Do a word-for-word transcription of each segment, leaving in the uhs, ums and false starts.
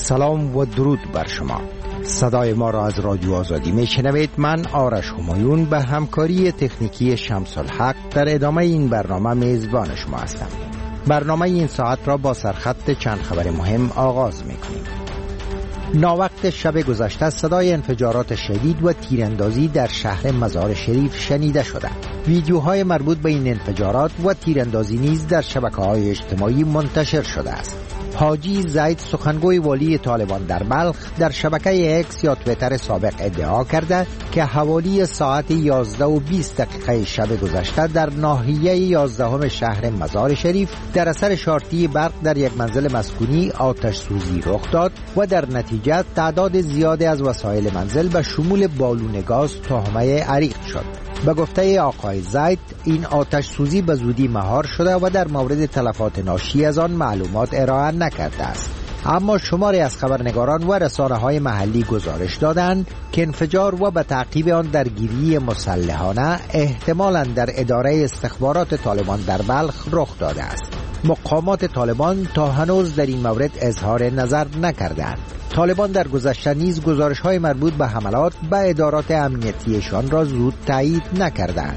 سلام و درود بر شما. صدای ما را از رادیو آزادی می شنوید. من آرش همایون به همکاری تکنیکی شمس الحق در ادامه این برنامه میزبان شما هستم. برنامه این ساعت را با سرخط چند خبر مهم آغاز می کنیم. ناوقت شب گذشته صدای انفجارات شدید و تیراندازی در شهر مزار شریف شنیده شده. ویدیوهای مربوط به این انفجارات و تیراندازی نیز در شبکه‌های اجتماعی منتشر شده است. حاجی زید سخنگوی والی طالبان در بلخ در شبکه اکس یا تویتر سابق ادعا کرده که حوالی ساعت یازده و بیست دقیقه شب گذشته در ناحیه یازدهم شهر مزار شریف در اثر شارتی برق در یک منزل مسکونی آتش سوزی رخ داد و در نتیجه تعداد زیادی از وسایل منزل به شمول بالون گاز تهمه عریق شد. به گفته آقای زید این آتش سوزی به زودی مهار شده و در مورد تلفات ناشی از آن معلومات ارائه نکرده است. اما شماری از خبرنگاران و رسانه‌های محلی گزارش دادند که انفجار و به تعقیب آن درگیری مسلحانه احتمالاً در اداره استخبارات طالبان در بلخ رخ داده است. مقامات طالبان تا هنوز در این مورد اظهار نظر نکردند. طالبان در گذشته نیز گزارش‌های مربوط به حملات به ادارات امنیتیشان را زود تایید نکردند.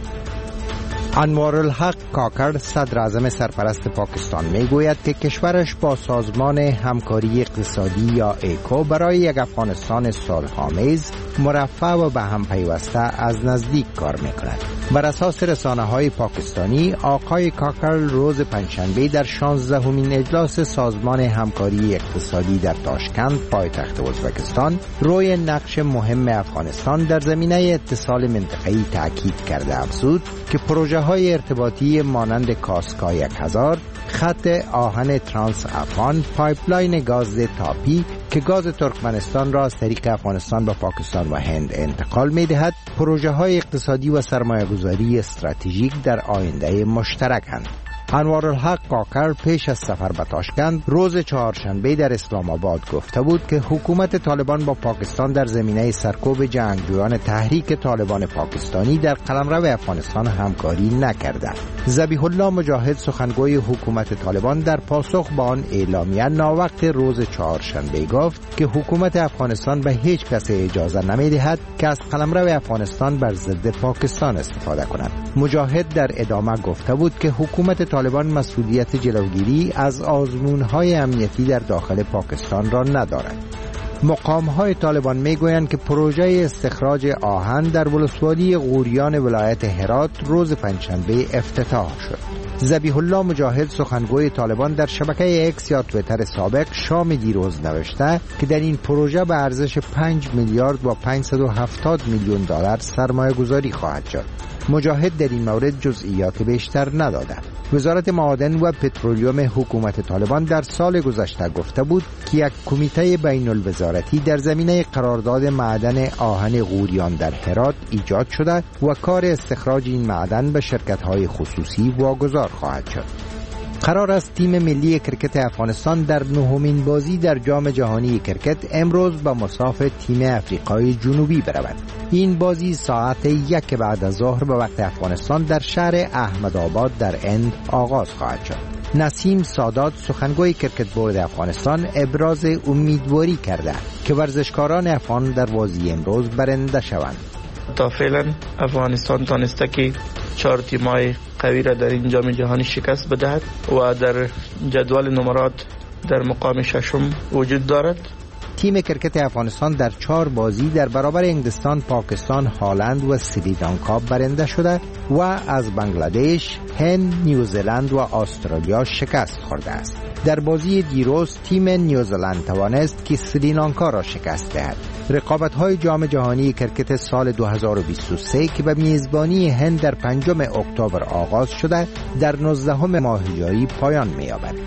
انوارالحق کاکر صدر اعظم سرپرست پاکستان میگوید که کشورش با سازمان همکاری اقتصادی یا ایکو برای یک افغانستان صلح‌آمیز، مرفه و به هم پیوسته از نزدیک کار میکند. بر اساس رسانه‌های پاکستانی، آقای کاکر روز پنجشنبه در شانزدهمین اجلاس سازمان همکاری اقتصادی در تاشکند پایتخت ازبکستان روی نقش مهم افغانستان در زمینه اتصال منطقه‌ای تاکید کرده افزود که پروژه های ارتباطی مانند کاسکا یک هزار، خط آهن ترانس افغان، پایپلاین گاز تاپی که گاز ترکمنستان را از طریق افغانستان به پاکستان و هند انتقال می دهد، پروژه های اقتصادی و سرمایه گذاری استراتژیک در آینده مشترکند. انوارالحق کاکر پیش از سفر به تاشکند روز چهارشنبه در اسلام آباد گفته بود که حکومت طالبان با پاکستان در زمینه سرکوب جنگجویان تحریک طالبان پاکستانی در قلمرو افغانستان همکاری نکرده. ذبیح الله مجاهد سخنگوی حکومت طالبان در پاسخ به آن اعلامیه ناوقت روز چهارشنبه گفت که حکومت افغانستان به هیچ کس اجازه نمی‌دهد که از قلمرو افغانستان بر ضد پاکستان استفاده کند. مجاهد در ادامه گفته بود که حکومت طالبان مسئولیت جلوگیری از آزمون‌های امنیتی در داخل پاکستان را ندارد. مقام‌های طالبان می‌گویند که پروژه استخراج آهن در ولسوالی غوریان ولایت هرات روز پنجشنبه افتتاح شد. ذبیح الله مجاهد سخنگوی طالبان در شبکه اکس یا تویتر سابق شام دیروز نوشته که در این پروژه به ارزش پنج میلیارد و پانصد و هفتاد میلیون دلار سرمایه گذاری خواهد شد. مجاهد در این مورد جزئیات بیشتر نداده. وزارت معادن و پترولیوم حکومت طالبان در سال گذشته گفته بود که یک کمیته بین الوزارتی در زمینه قرارداد معدن آهن غوریان در هرات ایجاد شده و کار استخراج این معدن به شرکت‌های خصوصی واگذار خواهد شد. قرار است تیم ملی کرکت افغانستان در نهمین بازی در جام جهانی کرکت امروز به مصاف تیم افریقای جنوبی برود. این بازی ساعت یک بعد از ظهر به وقت افغانستان در شهر احمدآباد در هند آغاز خواهد شد. نسیم سادات سخنگوی کرکت بورد افغانستان ابراز امیدواری کرده که ورزشکاران افغان در بازی امروز برنده شوند. تا فعلا افغانستان تانسته که چهار تیمای قوی را در این جام جهانی شکست بدهد و در جدول نمرات در مقام ششم وجود دارد. تیم کرکت افغانستان در چهار بازی در برابر انگلستان، پاکستان، هلند و سریلانکا برنده شده و از بنگلادش، هند، نیوزلند و استرالیا شکست خورده است. در بازی دیروز تیم نیوزلند توانست که سریلانکا را شکست دهد. رقابت‌های جام جهانی کرکت سال دو هزار و بیست و سه که به میزبانی هند در پنجم اکتبر آغاز شده در نوزدهم ماه ژوئیه پایان می‌یابد.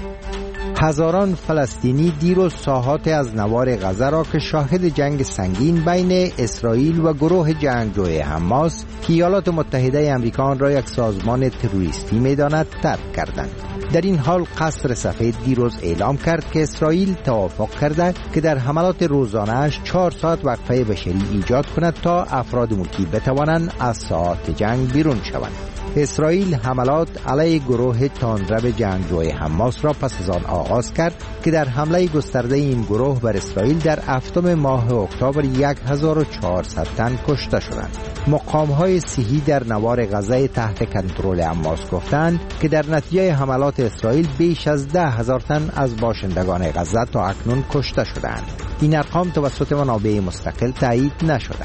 هزاران فلسطینی دیروز ساحات از نوار غزه را که شاهد جنگ سنگین بین اسرائیل و گروه جنگجوی حماس که ایالات متحده آمریکا را یک سازمان تروریستی می‌داند ترک کردند. در این حال قصر سفید دیروز اعلام کرد که اسرائیل توافق کرده که در حملات روزانه‌اش چهار ساعت وقفه بشری ایجاد کند تا افراد ملکی بتوانند از ساحات جنگ بیرون شوند. اسرائیل حملات علیه گروه تندرو جنگجوی حماس را پس از آن آغاز کرد که در حمله گسترده این گروه بر اسرائیل در هفتم ماه اکتبر یک هزار و چهارصد تن کشته شدند. مقام‌های صحی در نوار غزه تحت کنترل حماس گفتند که در نتیجه حملات اسرائیل بیش از ده هزار تن از باشندگان غزه تا اکنون کشته شدند. این ارقام توسط منابع مستقل تایید نشده.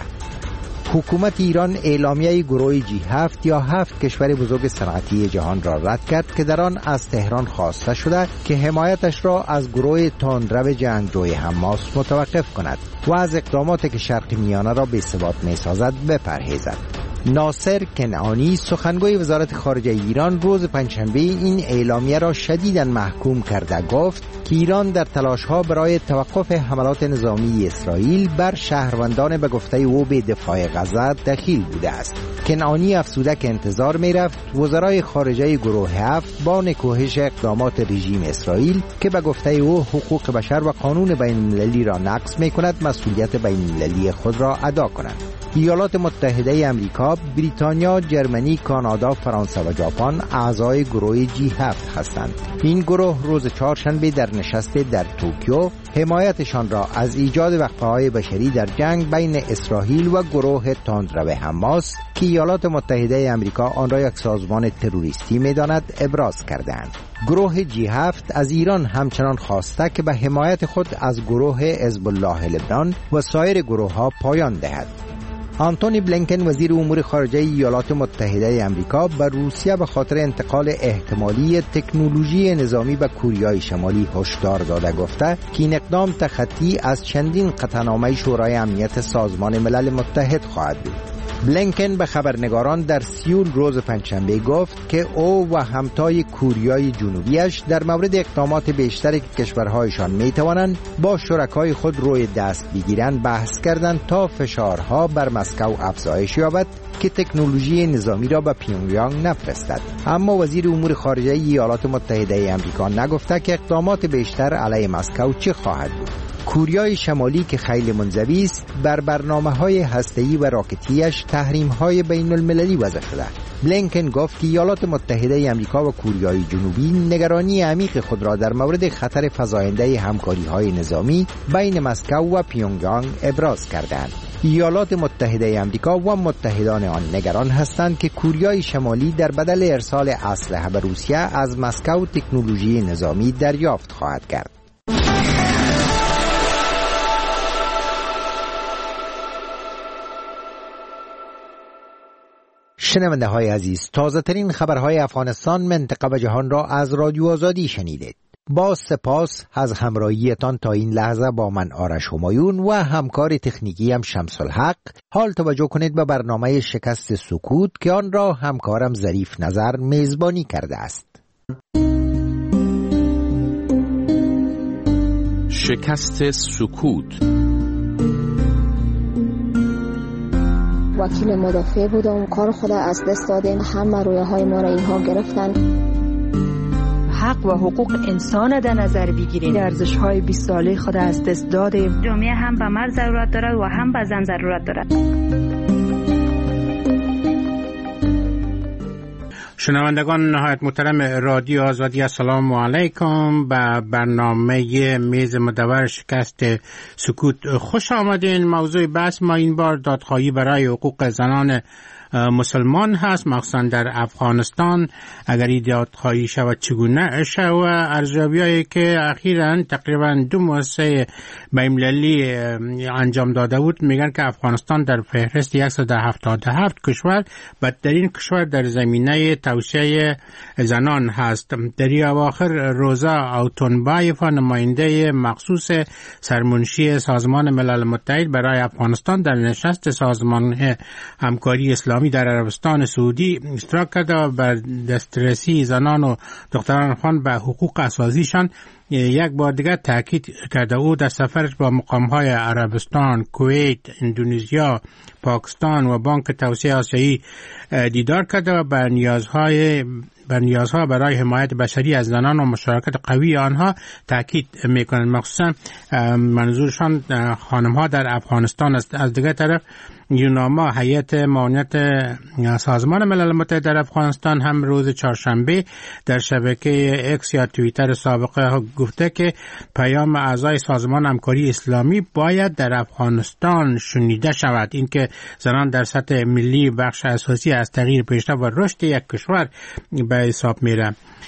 حکومت ایران اعلامیه گروه جی هفت یا هفت کشور بزرگ صنعتی جهان را رد کرد که در آن از تهران خواسته شده که حمایتش را از گروه تندرو جنگجوی حماس متوقف کند و از اقداماتی که شرق میانه را بی‌ثبات می‌سازد بپرهیزد. ناصر کنعانی سخنگوی وزارت خارجه ایران روز پنجشنبه این اعلامیه را شدیداً محکوم کرده گفت که ایران در تلاش‌ها برای توقف حملات نظامی اسرائیل بر شهروندان به گفته او به دفاع غزه دخیل بوده است. کنعانی افزوده که انتظار می‌رفت وزرای خارجه گروه هفت با نکوهش اقدامات رژیم اسرائیل که به گفته او حقوق بشر و قانون بین‌المللی را نقض می‌کند مسئولیت بین‌المللی خود را ادا کنند. ایالات متحده آمریکا، بریتانیا، جرمنی، کانادا، فرانسه و ژاپن اعضای گروه جی هفت هستند. این گروه روز چهارشنبه در نشست در توکیو حمایتشان را از ایجاد وقفه‌های بشری در جنگ بین اسرائیل و گروه تندرو حماس که ایالات متحده آمریکا آن را یک سازمان تروریستی می‌داند ابراز کردند. گروه جی هفت از ایران همچنان خواسته که به حمایت خود از گروه حزب الله لبنان و سایر گروه‌ها پایان دهد. آنتونی بلینکن وزیر امور خارجه ایالات متحده آمریکا به روسیه به خاطر انتقال احتمالی تکنولوژی نظامی به کوریای شمالی هشدار داده گفته که این اقدام تخطی از چندین قطعنامه شورای امنیت سازمان ملل متحد خواهد بود. بلینکن به خبرنگاران در سیول روز پنجشنبه گفت که او و همتای کوریای جنوبیش در مورد اقدامات بیشتری که کشورهایشان میتوانند با شرکای خود روی دست بگیرند بحث کردند تا فشارها بر مسکو افزایش یابد که تکنولوژی نظامی را به پیونگیانگ نفرستد. اما وزیر امور خارجه ایالات متحده آمریکا نگفته که اقدامات بیشتر علیه مسکو چه خواهد بود. کوریای شمالی که خیلی منزوی است بر برنامه‌های هسته‌ای و راکتیش تحریم‌های بین‌المللی وضع شده. بلینکن گفت که ایالات متحده آمریکا و کوریای جنوبی نگرانی عمیق خود را در مورد خطر فزاینده همکاری‌های نظامی بین مسکو و پیونگیانگ ابراز کردند. ایالات متحده آمریکا و متحدان آن نگران هستند که کوریای شمالی در بدل ارسال اسلحه به روسیه از مسکو تکنولوژی نظامی دریافت خواهد کرد. شنونده های عزیز، تازه ترین خبرهای افغانستان، منطقه و جهان را از رادیو آزادی شنیدید. با سپاس از همراهیتان تا این لحظه با من آرش همایون و همکار تکنیکی هم شمس الحق. حال توجه کنید به برنامه شکست سکوت که آن را همکارم ظریف نظر میزبانی کرده است. شکست سکوت. وکیل مدافع بودم، کار خود از دست دادیم، همه رویه های ما را اینها گرفتن. حق و حقوق انسان در نظر بگیریم. ارزش های بیست ساله خود از دست دادیم. جامعه هم به مرد ضرورت دارد و هم به زن ضرورت دارد. شنوندگان نهایت محترم رادیو آزادی، السلام علیکم. به برنامه میز مدور شکست سکوت خوش آمدین. موضوع بحث ما این بار دادخواهی برای حقوق زنان مسلمان هست، مخصوصا در افغانستان. اگر این دادخواهی شود چگونه شود؟ ارزیابی‌هایی که اخیراً تقریباً دو مؤسسه بین‌المللی انجام داده بود میگن که افغانستان در فهرست صد و هفتاد و هفت کشور بدترین کشور در زمینه توسعه زنان هست. در این اواخر روزا اوتونبایف، نماینده مخصوص سرمنشی سازمان ملل متحد برای افغانستان در نشست سازمان همکاری اسلامی در عربستان سعودی اشتراک کرده و بر دسترسی زنان و دختران افغان به حقوق اساسیشان یک بار دیگر تاکید کرده. او در سفرش با مقام‌های عربستان، کویت، اندونزیا، پاکستان و بانک توسعه آسیایی دیدار کرده و بر نیازهای بر نیازها برای حمایت بشری از زنان و مشارکت قوی آنها تاکید میکنند. مخصوصا منظورشان خانم‌ها در افغانستان است. از دیگر طرف یوناما هیئت معاونت سازمان ملل متحد در افغانستان هم روز چهارشنبه در شبکه اکس یا توییتر سابقه گفته که پیام اعضای سازمان همکاری اسلامی باید در افغانستان شنیده شود. اینکه زنان در سطح ملی بخش اساسی از تغییر پیشرفت و رشد یک کشور به حساب میره.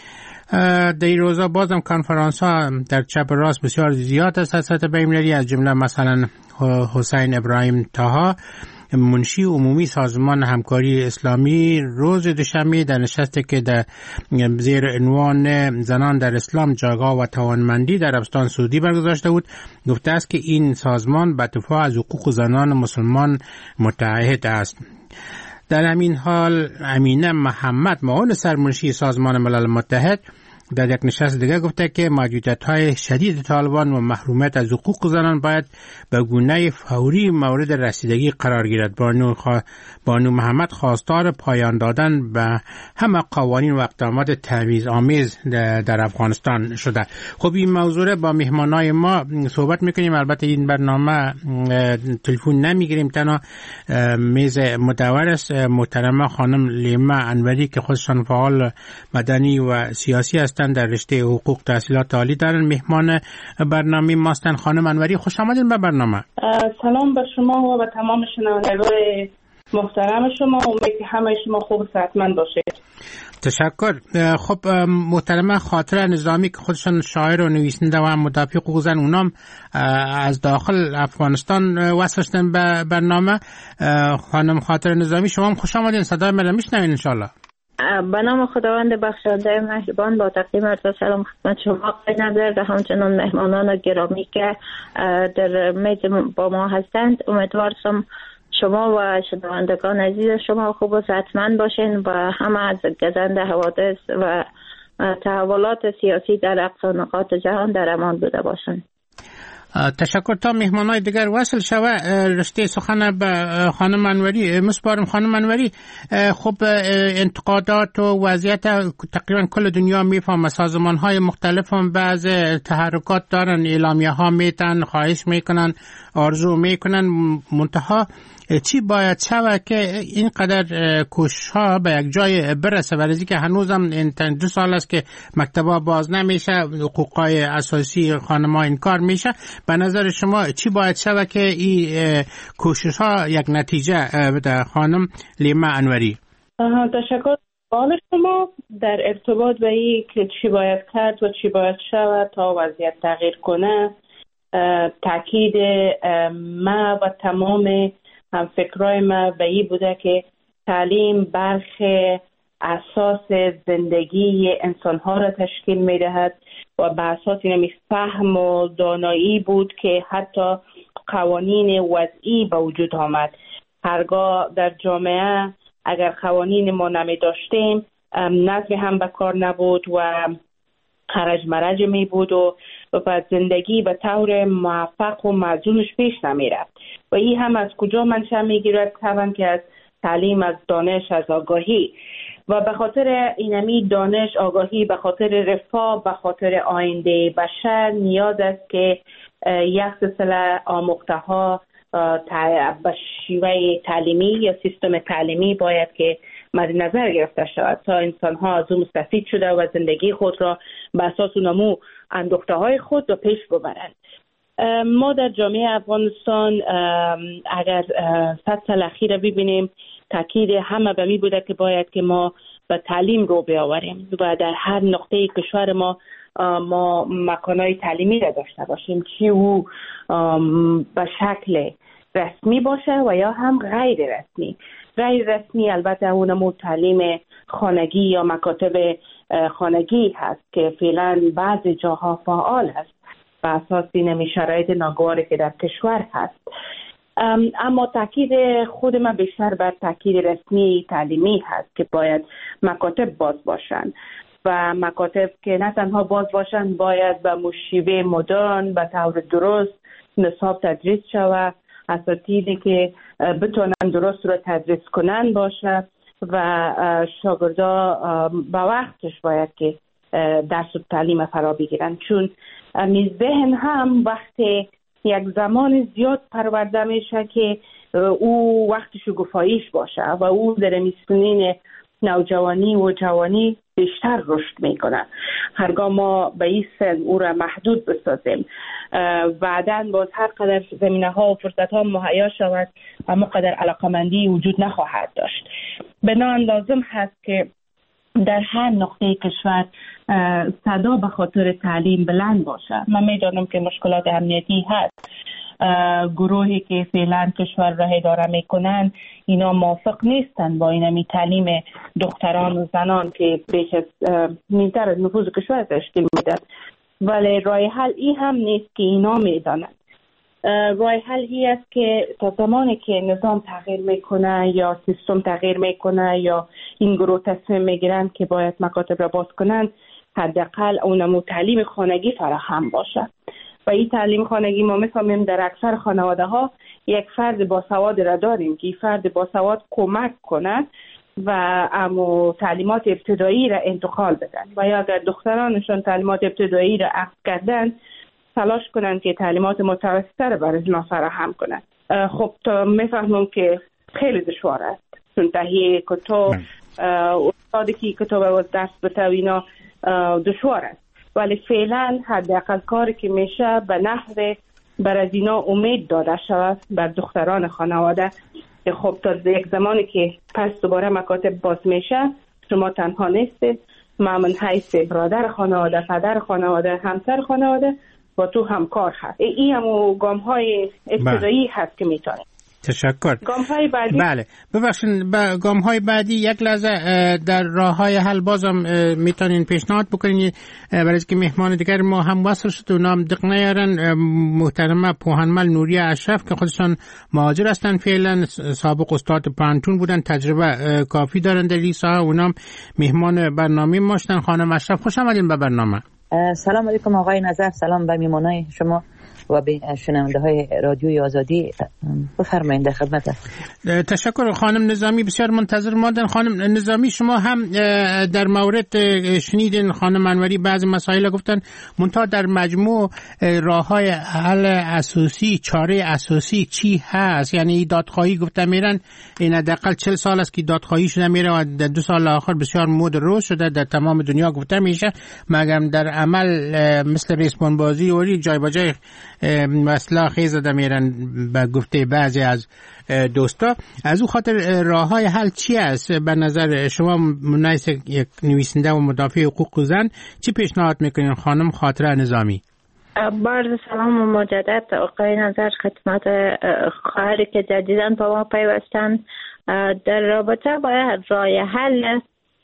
در این روزا بازم کنفرانس ها در چپ راست بسیار زیاد است از سطح بین‌المللی، از جمله مثلا حسین ابراهیم طاها منشی عمومی سازمان همکاری اسلامی روز دوشنبه در نشستی که در زیر عنوان زنان در اسلام جایگاه و توانمندی در عربستان سعودی برگزارشته بود گفته است که این سازمان به دفاع از حقوق زنان مسلمان متعهد است. در همین حال امینه محمد معاون سرمنشی سازمان ملل متحد در یک نشست دیگر گفته که محدودیت‌های شدید طالبان و محرومیت از حقوق زنان باید به گونه فوری مورد رسیدگی قرار گیرد. بانو, خوا... بانو محمد خواستار پایان دادن به همه قوانین و اقدامات تبعیض‌آمیز در افغانستان شده. خب این موضوع با مهمانای ما صحبت میکنیم. البته این برنامه تلفن نمیگیریم، تنها میز مدور است. محترمه خانم لیما انوری که خودشان فعال مدنی و سیاسی است در رشته حقوق تحصیلات عالی دارن مهمان برنامه ماستن. خانم انوری خوش آمدین به برنامه. سلام به شما و به تمام شنوندگان محترم شما. امیدوارم که همه شما خوب و صحتمند باشید. تشکر. خب محترمه خاطره نظامی که خودشان شاعر و نویسنده و مدافع حقوق زن اونام از داخل افغانستان وصل شدن به برنامه. خانم خاطره نظامی شما هم خوش آمدین، صدای من میشنوین ان شاء الله. به نام خداوند بخشنده مهربان با تقدیم عرض سلام خدمت شما آقای نظر و همچنان مهمانان گرامی که در میز با ما هستند. امیدوارم شما و شنوندگان عزیز شما خوب و صحتمند باشین و همه از گزند حوادث و تحولات سیاسی در اقصا نقاط جهان در امان بوده باشند. تشکر. تا مهمانای دیگر وصل شوه رشته سخن به خانم انوری مسپارم. خانم انوری، خب انتقادات و وضعیت تقریبا کل دنیا میفهمه، سازمان های مختلف هم بعض تحرکات دارن، اعلامیه ها میتن، خواهش میکنن، آرزو میکنن، منتها چی باید شود که اینقدر کوشش ها به یک جای برسه؟ برای که هنوزم دو سال است که مکتبا باز نمیشه، حقوقای اساسی خانم‌ها انکار میشه. به نظر شما چی باید شود که این کوشش ها یک نتیجه بده؟ خانم لیما انوری. تشکر. سوال شما در ارتباط به این که چی باید کرد و چی باید شود تا وضعیت تغییر کنه، تاکید ما و تمام هم فکرای ما به این بوده که تعلیم برخ اساس زندگی انسانها را تشکیل می دهد و به اساس این فهم و دانایی بود که حتی قوانین وضعی به وجود آمد. هرگاه در جامعه اگر قوانین ما نمی داشتیم نظم هم به کار نبود و خرج مرج می بود و و زندگی به طور موفق و موزونش پیش نمی رفت. و این هم از کجا منشأ می گیرد؟ طبعا که از تعلیم، از دانش، از آگاهی. و به خاطر اینمی دانش، آگاهی، به خاطر رفاه، به خاطر آینده بشر نیاز است که یک سلسله آموخته ها به شیوه تعلیمی یا سیستم تعلیمی باید که مد نظر گرفته شود تا انسان ها از اون مستفید شده و زندگی خود را به اساس نمو اندوخته های خود را پیش ببرند. ما در جامعه افغانستان اگر صد سال اخیر ببینیم تاکید همه به می بوده که باید که ما به تعلیم رو بیاوریم و در هر نقطه کشور ما ما مکانهای تعلیمی را داشته باشیم، چی او به شکل رسمی باشه و یا هم غیر رسمی. غیر رسمی البته اونمو تعلیم خانگی یا مکاتب خانگی هست که فعلا بعضی جاها فعال هست به اساس این شرایط ناگواری که در کشور هست. اما تاکید خود من بیشتر بر تاکید رسمی تعلیمی هست که باید مکاتب باز باشند و مکاتب که نه تنها باز باشند باید به مشیوه مدرن به طور درست نصاب تدریس شود، اساتیدی که بتونن درست رو تدریس کنن باشه و شاگردا به وقتش باید که درس و تعلیم فرا بگیرن، چون ذهن هم وقتی یک زمان زیاد پرورده میشه که او وقتشو گفایش باشه و او در میسنین نوجوانی و جوانی بیشتر رشد میکنه. هرگاه ما به این سن او را محدود بسازیم بعداً باز هر قدر زمینه ها و فرصت ها مهیا شود اما قدر علاقمندی وجود نخواهد داشت. بنابراین لازم هست که در هر نقطه کشور صدا به خاطر تعلیم بلند باشه. من میدانم که مشکلات امنیتی هست، گروهی که فعلا کشور را اداره میکنن اینا موافق نیستن با اینمی تعلیم دختران و زنان که بیش از نیمتر از نفوذ کشور تشکیل میدن، ولی راه حل این هم نیست که اینا میدانن. راه حل این است که تا زمانی که نظام تغییر میکنه یا سیستم تغییر میکنه یا این گروه تصمیم میگیرن که باید مکاتب را باز کنن، حداقل اونمو تعلیم خانگی فراهم باشه. و این تعلیم خانگی ما میفهمیم در اکثر خانواده ها یک فرد باسواد را داریم که این فرد باسواد کمک کنه و اما تعلیمات ابتدایی را انتقال بدن و یا اگر دخترانشون تعلیمات ابتدایی را اخذ کردن تلاش کنن که تعلیمات متوسطه را برای ما فراهم کنن. خب تا میفهمم که خیلی دشوار است، چون تهیه کتاب استادی که کتاب و درس بده اینا دشوار است، ولی فعلا حداقل کاری که میشه به نحو بر از اینا امید داده شود بر دختران خانواده که خب تا یک زمانی که پس دوباره مکاتب باز میشه شما تنها نیستید، ما من حیث برادر خانواده، پدر خانواده، همسر خانواده با تو همکار هست. این هم گام های ابتدایی هست که میتونه. تشکر. گام‌های بعدی بله ببخشید با گام‌های بعدی یک لحظه در راه‌های حل بازم میتونین پیشنهاد بکنین برای اینکه مهمان دیگر ما هم وصل شد و نام دق نیارن. محترمه پوهنمل نوریه اشرف که خودشان مهاجر هستن، فعلا سابق استاد پانتون بودن، تجربه کافی دارن در این ساحه، اونام مهمان برنامه ما شدن. خانم اشرف خوش آمدین به برنامه. سلام علیکم آقای نظر، سلام به میمونای شما و به شنونده های رادیوی آزادی. بفرمایید در خدمت هستم. تشکر. خانم نظامی بسیار منتظر ماندن. خانم نظامی شما هم در مورد شنیدین خانم انوری بعض مسائل گفتن، منتها در مجموع راههای حل اساسی، چاره اساسی چی هست؟ یعنی دادخواهی گفتن میرن، این حداقل چهل سال است که دادخواهی شده میره و در دو سال آخر بسیار مد رشد شده در تمام دنیا گفته میشه، مگر در عمل مثل ریسمان بازی و جای با جای مسئله خیز زده میرن به گفته بعضی از دوستا. از او خاطر راه های حل چی است به نظر شما؟ منایس یک نویسنده و مدافع حقوق زن چی پیشنهاد میکنین خانم خاطره نظامی؟ بارد سلام و مجدد آقای نظر خدمت خواهری که جدیداً با ما پیوستن. در رابطه با راه حل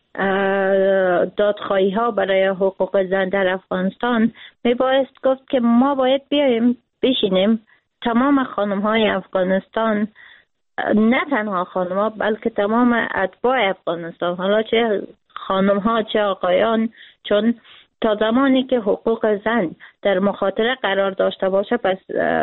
دادخواهی ها برای حقوق زن در افغانستان می بایست گفت که ما باید بیاییم بشینیم تمام خانم های افغانستان، نه تنها خانم ها بلکه تمام اتباع افغانستان، حالا چه خانم ها چه آقایان، چون تا زمانی که حقوق زن در مخاطره قرار داشته باشه پس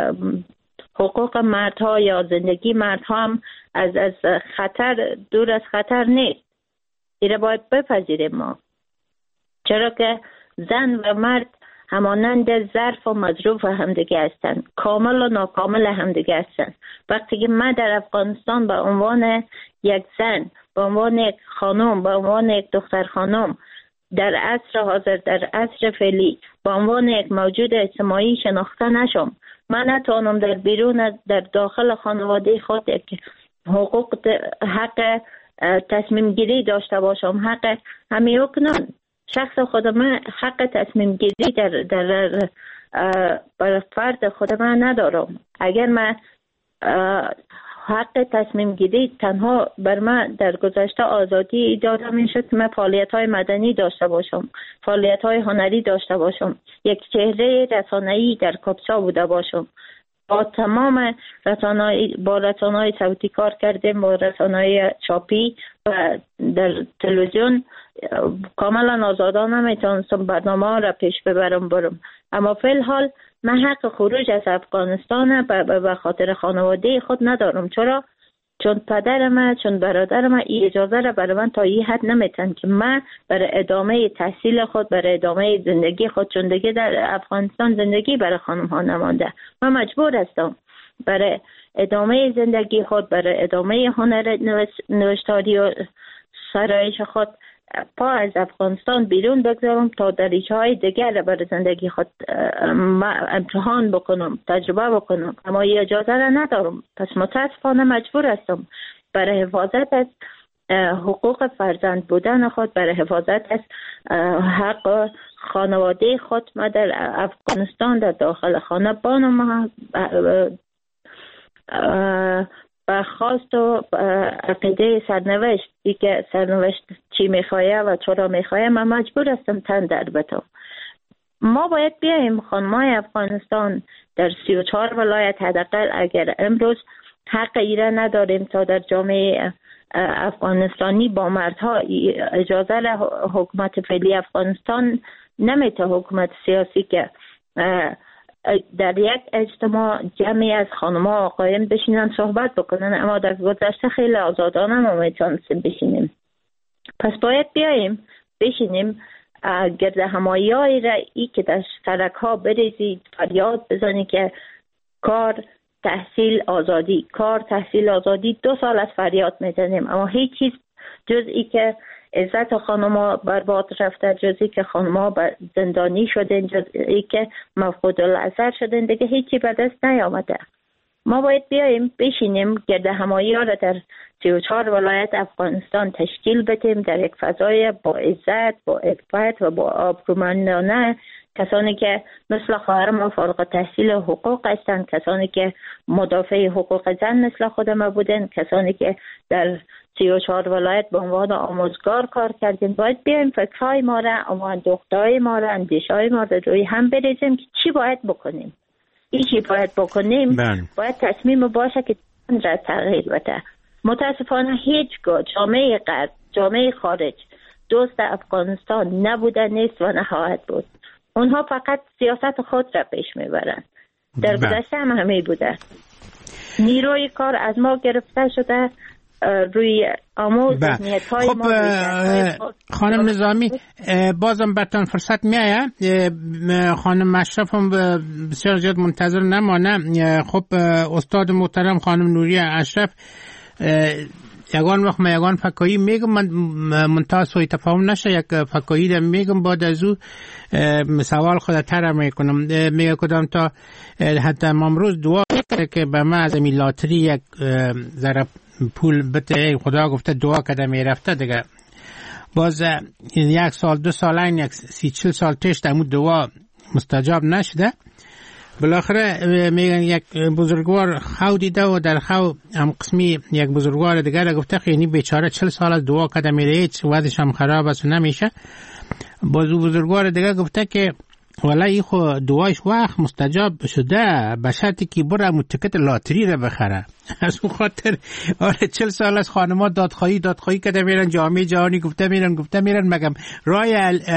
حقوق مردها یا زندگی مردها هم از از خطر دور از خطر نیست. ایره باید بپذیریم ما، چرا که زن و مرد همانند ظرف و مظروف همدیگه هستند، کامل و ناکامل همدیگه هستند. وقتی که من در افغانستان به عنوان یک زن، به عنوان یک خانم، به عنوان یک دختر خانم در عصر حاضر، در عصر فعلی به عنوان یک موجود اجتماعی شناخته نشم، من نتوانم در بیرون در داخل خانواده خود یک حقوق حق تصمیم گیری داشته باشم، حق همین اکنون شخص خود من حق تصمیم گیری در در بر فرد خود من ندارم. اگر من حق تصمیم گیری تنها بر من در گذشته آزادی داده می شد که من فعالیت های مدنی داشته باشم، فعالیت های هنری داشته باشم، یک چهره رسانه‌ای در کاپسا بوده باشم، با تمام رسانه‌های با رسانه‌های صوتی کار کردیم، با رسانه‌های چاپی و در تلویزیون کاملا آزادانه میتونستم برنامه را پیش ببرم برم. اما فی الحال من حق خروج از افغانستان به خاطر خانواده خود ندارم. چرا؟ چون پدر من، چون برادر من این اجازه را برای من تا این حد نمیتن که من برای ادامه تحصیل خود، برای ادامه زندگی خود، چون دیگه در افغانستان زندگی برای خانم ها نمانده، من مجبور هستم برای ادامه زندگی خود، برای ادامه هنر نوشتاری و سرایش خود پا از افغانستان بیرون بگذارم تا در ریشه‌های دیگر برای زندگی خود امتحان بکنم، تجربه بکنم، اما این اجازه را ندارم. پس متاسفانه مجبور هستم برای حفاظت از حقوق فرزند بودن خود، برای حفاظت از حق خانواده خود، ما در افغانستان در داخل خانه بانم و خواست و عقیده سرنوشت ای که سرنوشت چی میخواه و چرا میخواه، من مجبور هستم تن در بتم. ما باید بیاییم خانمای افغانستان در سی و چهار ولایت، حداقل اگر امروز حق ایره نداریم تا در جامعه افغانستانی با مردها اجازه را حکومت فعلی افغانستان نمیته، حکومت سیاسی که در یک اجتماع جمعی از خانم‌ها آقایان بشینن صحبت بکنن، اما در گذشته خیلی آزادانه ما میتونستیم بشینیم. پس باید بیاییم بشینیم گرد همایی را ای که در سرک ها بریزید، فریاد بزنی که کار تحصیل آزادی، کار تحصیل آزادی. دو سال از فریاد میزنیم اما هیچ چیز جز ای که عزت خانم‌ها برباد رفته، جز ای که خانم‌ها زندانی شدن، جز ای که مفقود الاثر شدن، دیگه هیچی به دست نیامده. ما باید بیاییم بشینیم گرد همایی ها را در سی و چهار ولایت افغانستان تشکیل بدیم در یک فضای با عزت، با عفت و با آبرومندانه. کسانی که مثل خواهر ما فارغ التحصیل حقوق هستند، کسانی که مدافع حقوق زن مثل خود ما بودن، کسانی که در سی و چهار ولایت به عنوان آموزگار کار کردیم، باید بیایم فکرهای ما را، اندوختهای ما را، اندیشهای ما را روی هم بریزیم که چی باید بکنیم. ایشی باید بکنیم بله. باید تصمیم باشه که را تغییر بده. متاسفانه هیچگاه جامعه غرب، جامعه خارج دوست افغانستان نبوده، نیست و نخواهد بود. اونها فقط سیاست خود را پیش میبرند. در گذشته هم همه بوده. نیروی کار از ما گرفته شده، روی آموز های خب ما. خانم نظامی بازم برتان فرصت میایه، خانم اشرف هم بسیار زیاد منتظر نمانه. خب استاد محترم خانم نوری اشرف، یگان وقت من یگان فکایی میگم، من منتها سوی تفاهم نشه، یک فکایی در میگم بعد از او سوال خود تر میکنم. میگه کدام تا حتی امروز دعا که به من از امی لاتری یک ذره پول بده، خدا گفته دعا کده میرفته دیگه، باز یک سال دو سال این یک سی چل سال تشت امو دعا مستجاب نشده. بالاخره میگن یک بزرگوار خو دیده و در خو هم قسمی یک بزرگوار دیگر گفته خیلی بیچاره چل سال از دعا کده میره، هیچ وضعش هم خراب است و نمیشه. باز بزرگوار دیگر گفته که والا ای خو دعایش وقت مستجاب شده به شرطی که بره متکت لاتری رو بخره. از اون خاطر آره چل سال از خانم‌ها دادخواهی دادخواهی کده میرن، جامعه جهانی گفته میرن گفته میرن، مگم رای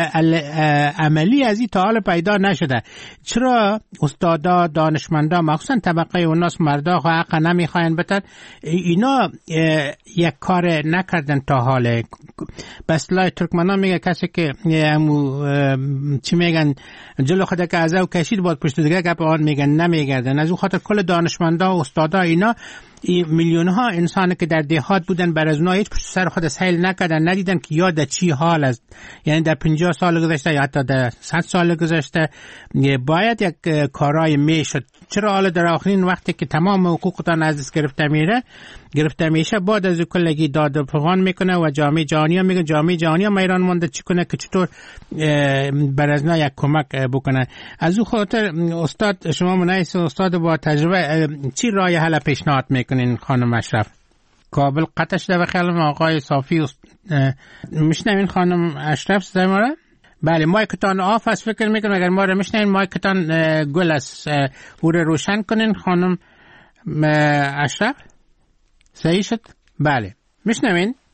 عملی از این تا حال پیدا نشده. چرا استادا دانشمندا مخصوصا طبقه اوناس مردا حق نمیخواین بتن؟ اینا یک کار نکردن تا حال. بس لای ترکمنان میگه کسی که همو چی میگن جلو خود که از او کشید باید پشت دیگه گپ آن میگن نمیگردن. از اون خاطر کل دانشمندا و استادا اینا میلیون ها انسان که در دهات بودن بر از اونها هیچ پشت سر خود سیل نکردن، ندیدن که یا در چی حال است. یعنی در پنجاه سال گذشته یا حتی در صد سال گذشته باید یک کارای میشد. چرا حالا در آخرین وقتی که تمام حقوقتان از دست گرفته میره گرفته میشه بعد از کلگی داد و فغان میکنه و جامعه جهانی ها میگه جامعه جهانی ها ایران مونده چی کنه که چطور بر از یک کمک بکنه. از اون خاطر استاد شما منایس استاد با تجربه چی راه حل پیشنهاد میکنین خانم اشرف؟ کابل قطع شده و خیلی آقای صافی میشنوین خانم اشرف صدای ما را؟ بله مایکتان آف است فکر میکنم، اگر ما را میشنوین مایکتان گل است، او را روشن کنین خانم اشرف. صحیح شد؟ بله میشنوین؟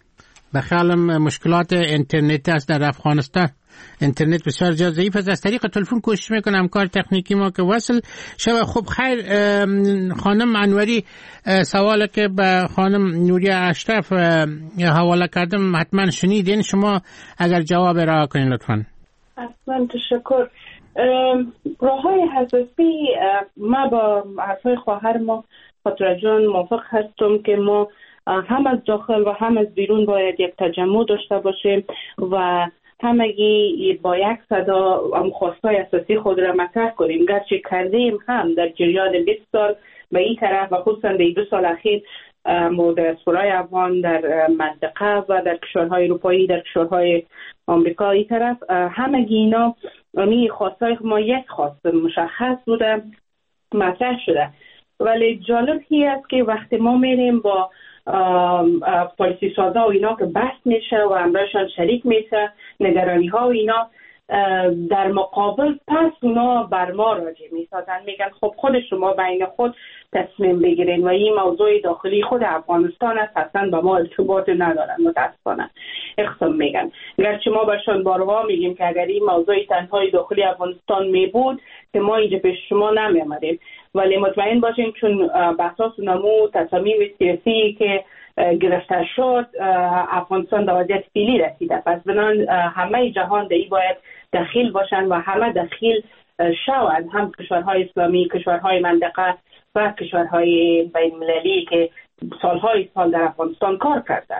بخیالم مشکلات اینترنت است در افغانستان. اینترنت بسیار جا ضعیف است. از طریق تلفن کوشش میکنم کار تکنیکی ما که وصل شود. خب خیر خانم انوری، سوالی که به خانم نوریه اشرف حواله کردم حتما شنیدین، شما اگر جواب را کنین لطفا. اصلا تشکر. راه های حساسی، ما با حرفای خواهر ما خاطره جان موافق هستم که ما هم از داخل و هم از بیرون باید یک تجمع داشته باشیم و همگی با یک صدا خواستای اساسی خود را مطرح کنیم. گرچه کردیم هم در جریان بیست سال به این طرف و خصوصا در دو سال اخیر دیاسپورای افغان در منطقه و در کشورهای اروپایی، در کشورهای آمریکا این طرف، همگی اینا می خواستای ما یک خواست مشخص بوده مطرح شده. ولی جالب هی است که وقتی ما میریم با پالیسی سازا و اینا که بحث میشه و امرشان شریک میشه، نگرانی ها و اینا، در مقابل پس اونا بر ما راجع میسازن، میگن خب خود شما بین خود تصمیم بگیرین و این موضوع داخلی خود افغانستان است، اصلا با ما ارتباط ندارن. متاسفانه اقسام میگن، گرچه ما برشان بارها میگیم که اگر این موضوع تنهای داخلی افغانستان میبود که ما اینجا پیش شما نمیامدیم، ولی مطمئن باشین چون بحثاس نمو تصامیم سیاسی که گرفته شد افغانستان در وضعیت فعلی رسیده. پس بنان همه جهان در این باید دخیل باشن و همه دخیل شوند، هم کشورهای اسلامی، کشورهای منطقه و کشورهای بین المللی که سالهای سال در افغانستان کار کردن.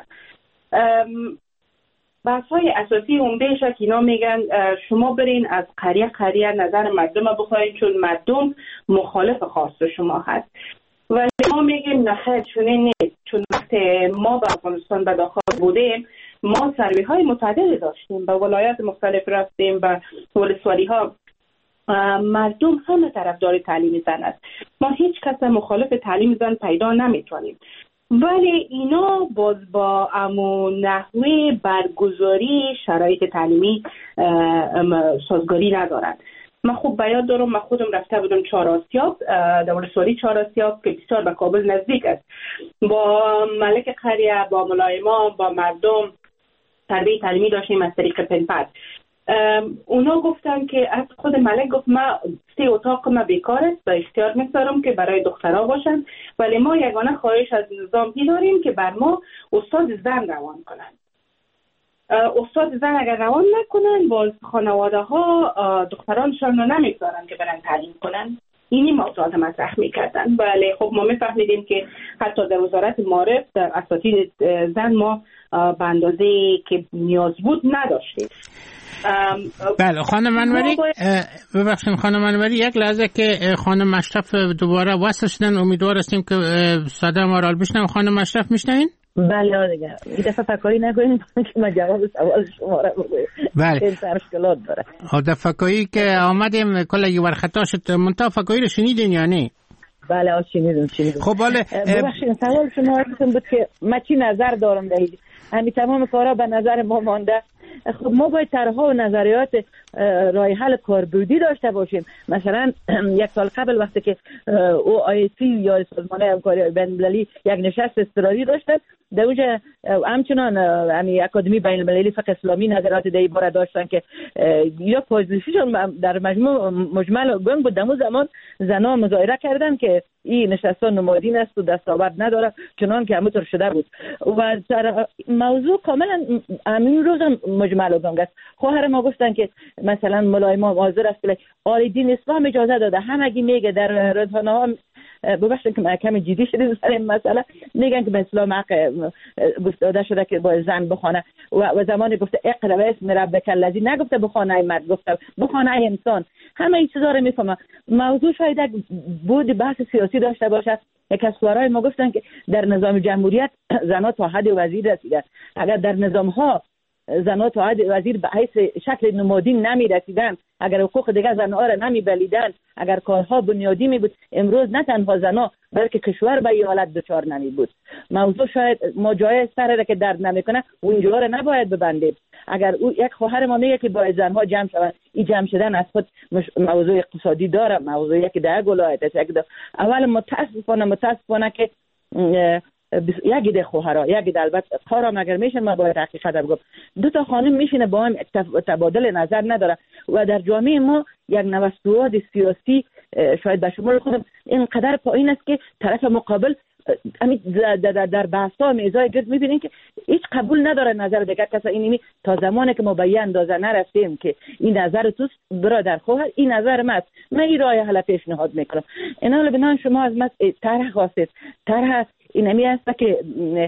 بحث‌های اساسی عمده‌اش که اینا میگن شما برین از قریه قریه نظر مردم بخواین چون مردم مخالف خواست شما هست. ولی ما میگیم نه خیر چونه نیست، چون وقتی ما به افغانستان به داخل بودیم ما سروی های متعدد داشتیم، به ولایات مختلف رفتیم، به ولسوالی ها، مردم همه طرفدار تعلیم زن است. ما هیچ کس مخالف تعلیم زن پیدا نمیتونیم، ولی اینا باز با امو نحوه برگزاری شرایط تعلیمی سازگاری ندارند. من خوب بیاد دارم، من خودم رفته بودم چهار آسیاب، در ولسوالی چهار آسیاب که بسیار به کابل نزدیک است، با ملک قریه، با ملایمان، با مردم تربیت تعلیمی داشتیم از طریق پنپد. اونا گفتن که از خود ملک گفت ما سه اتاق ما بیکار است، به اختیار میذارم که برای دخترها باشن، ولی ما یگانه خواهش از نظام داریم که بر ما استاد زن روان کنن. استاد زن اگر روان نکنن باز خانواده ها دخترانشان رو نمیذارن که برن تعلیم کنن. اینی موضوعات مطرح میکردن. ولی خب ما میفهمیدیم که حتی در وزارت معارف در اساتید زن ما به اندازه که نیاز بود نداشتیم. بله خانم انوری، ببخشید خانم انوری یک لحظه که خانم اشرف دوباره وصل شدن، امیدوار هستیم که صدا ما را بشنویم. خانم اشرف میشنوین؟ بله دیگه این دفعه فکایی نکنیم که من جواب سوال شما را بگویم. بله این سرشکلات داره. در فکایی که آمدیم کلی ورخطا شد، منطقه فکایی رو شنیدین یا نه؟ بله آه شنیدم شنیدم. خب بله ببخشید سوال شما بود که من چی نظر دارم در همین تمام کارا به نظر ما مانده. خب ما باید طرح‌ها و نظریات راه حل کاربردی داشته باشیم. مثلا یک سال قبل وقتی که او آی سی یا سازمان همکاری بین‌المللی یک نشست اضطراری داشتن، در اونجا همچنان یعنی اکادمی بین‌المللی فقه اسلامی نظرات در این باره داشتن که یا پوزیشن در مجموع مجمل گنگ بود. در زمان زنا مظاهره کردن که این نشستان نمادین است و دستاورد نداره، چنان که همونطور شده بود و موضوع کاملا همین روز مجمل گنگ است. خواهر ما گفتن که مثلا مولای ما حاضر است که عالی دین اسلام اجازه داده، همگی میگه در رسانه ها ببخشید که محکم جدی شده سر این مسئله، میگن که به اسلام حق گفته شده که با زن بخونه و زمانی گفته اقرا اسم ربک الذی، نگفته بخونه مرد، گفته بخونه انسان. همه این چیزا رو میفهمم. موضوع شاید بود بحث سیاسی داشته باشه. یک از سوارای ما گفتن که در نظام جمهوریت زنها تا حد وزیر رسیدن، اگر در نظام ها زنها تا حد وزیر به حیث شکل نمادین نمی رسیدن، اگر حقوق دیگر زنها را نمی بلیدن، اگر کارها بنیادی می بود، امروز نه تنها زنها بلکه کشور به این حالت دچار نمی بود. موضوع شاید ما جای سر را که درد نمی کنه اونجا را نباید ببندیم. اگر او یک خواهر ما میگه که باید زنها جمع شوند، این جمع شدن از خود موضوع اقتصادی داره، موضوعی که در ولایت است. اول متاسفانه متاسفانه که یک ایده خواهرها یک ایده البته کارم اگر میشه ما باید حقیقت بگم دو تا خانم میشینه با هم تبادل نظر نداره و در جامعه ما یک نوسواد سیاسی شاید به شمول خودم اینقدر پایین است که طرف مقابل در بحث‌ها میزای گرد میبینین که هیچ قبول نداره نظر دیگر کسا. اینی تا زمانی که ما به این اندازه نرسیم که این نظر توست برادر خواهر این نظر من است من این راه حل پیشنهاد میکنم. اینا لبنان شما از من طرح خواستید طرح اینمی است که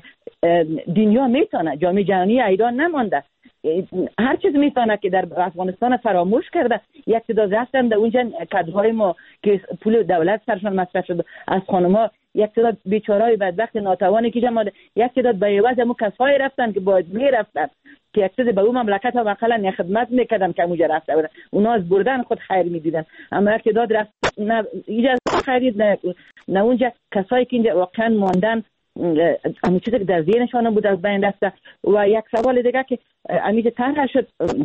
دنیا میتونه جامعه جهانی ایران نمانده هر چیز میتونه که در افغانستان فراموش کرده. یک تعداد رفتن در اونجا کادرهای ما که پول دولت سرشان مصرف شد از خانم‌ها یک تعداد بیچاره‌های بدبخت ناتوانی که جمع یک تعداد به عوض همون کسایی رفتن که باید میرفتن که یک چیز به اون مملکت ها مثلا خدمت میکردن که اونجا رفته بودن اونا از بردن خود خیر میدیدن اما یک تعداد رفت نه اینجا خرید نه, نه اونجا کسایی که اینجا واقعا ماندن همون چیزی که در ذهنشان بود از بین رفته. و یک سوال دیگه که امیج طرح شد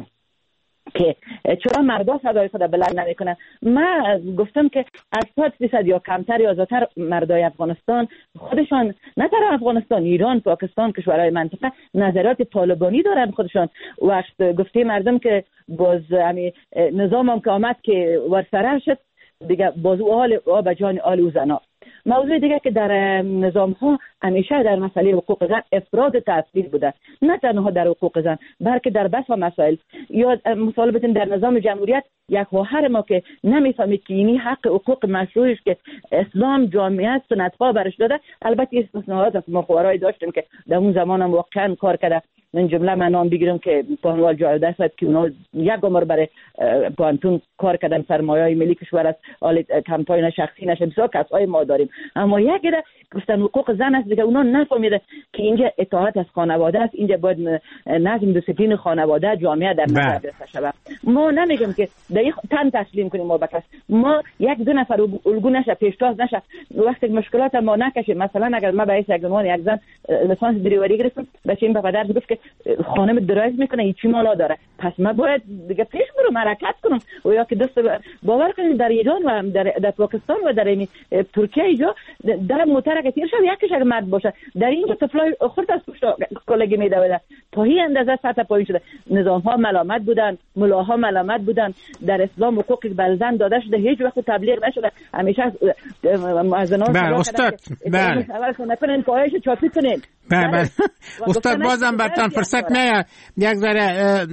که چرا مردا صدای خود بلند نمیکنن. من گفتم که هشتاد درصد یا کمتر یا زیادتر مردای افغانستان خودشان نه تنها افغانستان ایران پاکستان کشورهای منطقه نظرات طالبانی دارن خودشان. وقت گفته مردم که باز همین نظام هم که آمد که ورسره شد دیگه باز او حال آب جان آل او زنا. موضوع دیگه که در نظام ها همیشه در مسئله حقوق زن افراد تأثیر بوده نه تنها در حقوق زن بلکه در بس مسائل. یا مثال بزنیم در نظام جمهوریت یک خواهر ما که نمیفهمید که اینی حق حقوق مشروعش که اسلام جامعه سنت ها برش داده البته استثناءات ما خواهرای داشتیم که در اون زمان هم واقعا کار کرده. من جمله من نام بگیرم که پانوال جاوده است که اونا یک عمر برای پانتون کار کردن سرمایه ملی کشور است آل کمپاین شخصی نشه بسیار کسای ما داریم اما یک گره گفتن حقوق زن است دیگه اونا نفهمیده که اینجا اطاعت از خانواده است اینجا باید نظم دسپلین خانواده جامعه در نظر گرفته شود. ما نمیگم که دقیق تن تسلیم کنیم ما بکس ما یک دو نفر الگو نشه پیشتاز نشه وقتی مشکلات ما نکشیم. مثلا اگر ما به یک عنوان یک زن لیسانس دریوری گرفتم بچه‌م به پدر گفت که خانم درایو میکنه هیچی مالا داره پس من باید دیگه پیش برم حرکت کنم و یا که دست باور کنید در ایران و در, در پاکستان و در ترکیه اینجا در موتر که تیر شد یکیش اگه مرد باشه در اینجا طفلای خورد از پشت کلگی میدویدن تا هی اندازه سطح پایین شده. نظام ها ملامت بودن ملاها ملامت بودن در اسلام حقوقی بر زن داده شده هیچ وقت تبلیغ نشده همیشه مؤذنان بله استاد بله نکنن پایش چاپی کنین بله بله استاد بازم براتون فرصت میاد یک ذره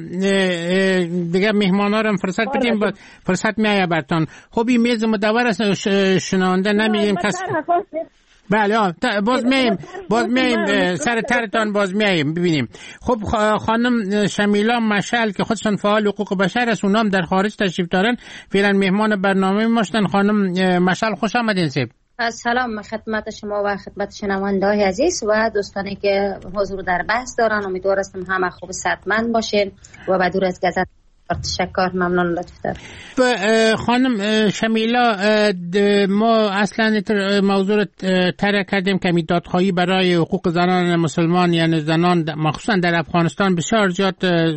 دیگه مهمانا رو فرصت بدیم با فرصت میاد براتون. خب این میز مدور است شنونده نمیگیم کس بله باز میایم باز میایم سر ترتان باز میایم ببینیم. خب خانم شمیلا مشعل که خودشان فعال حقوق بشر است اونام در خارج تشریف دارن فعلا مهمان برنامه ماشتن. خانم مشعل خوش آمدین. سیب سلام خدمت شما و خدمت شنونده‌های عزیز و دوستانی که حضور در بحث دارن. امیدوار هستم همه خوب صحتمند باشین و بدور از گزت تشکر ممنون لطف دارم. خانم شمیلا ما اصلا موضوع رو طرح کردیم که دادخواهی برای حقوق زنان مسلمان یعنی زنان مخصوصا در افغانستان بسیار زیاد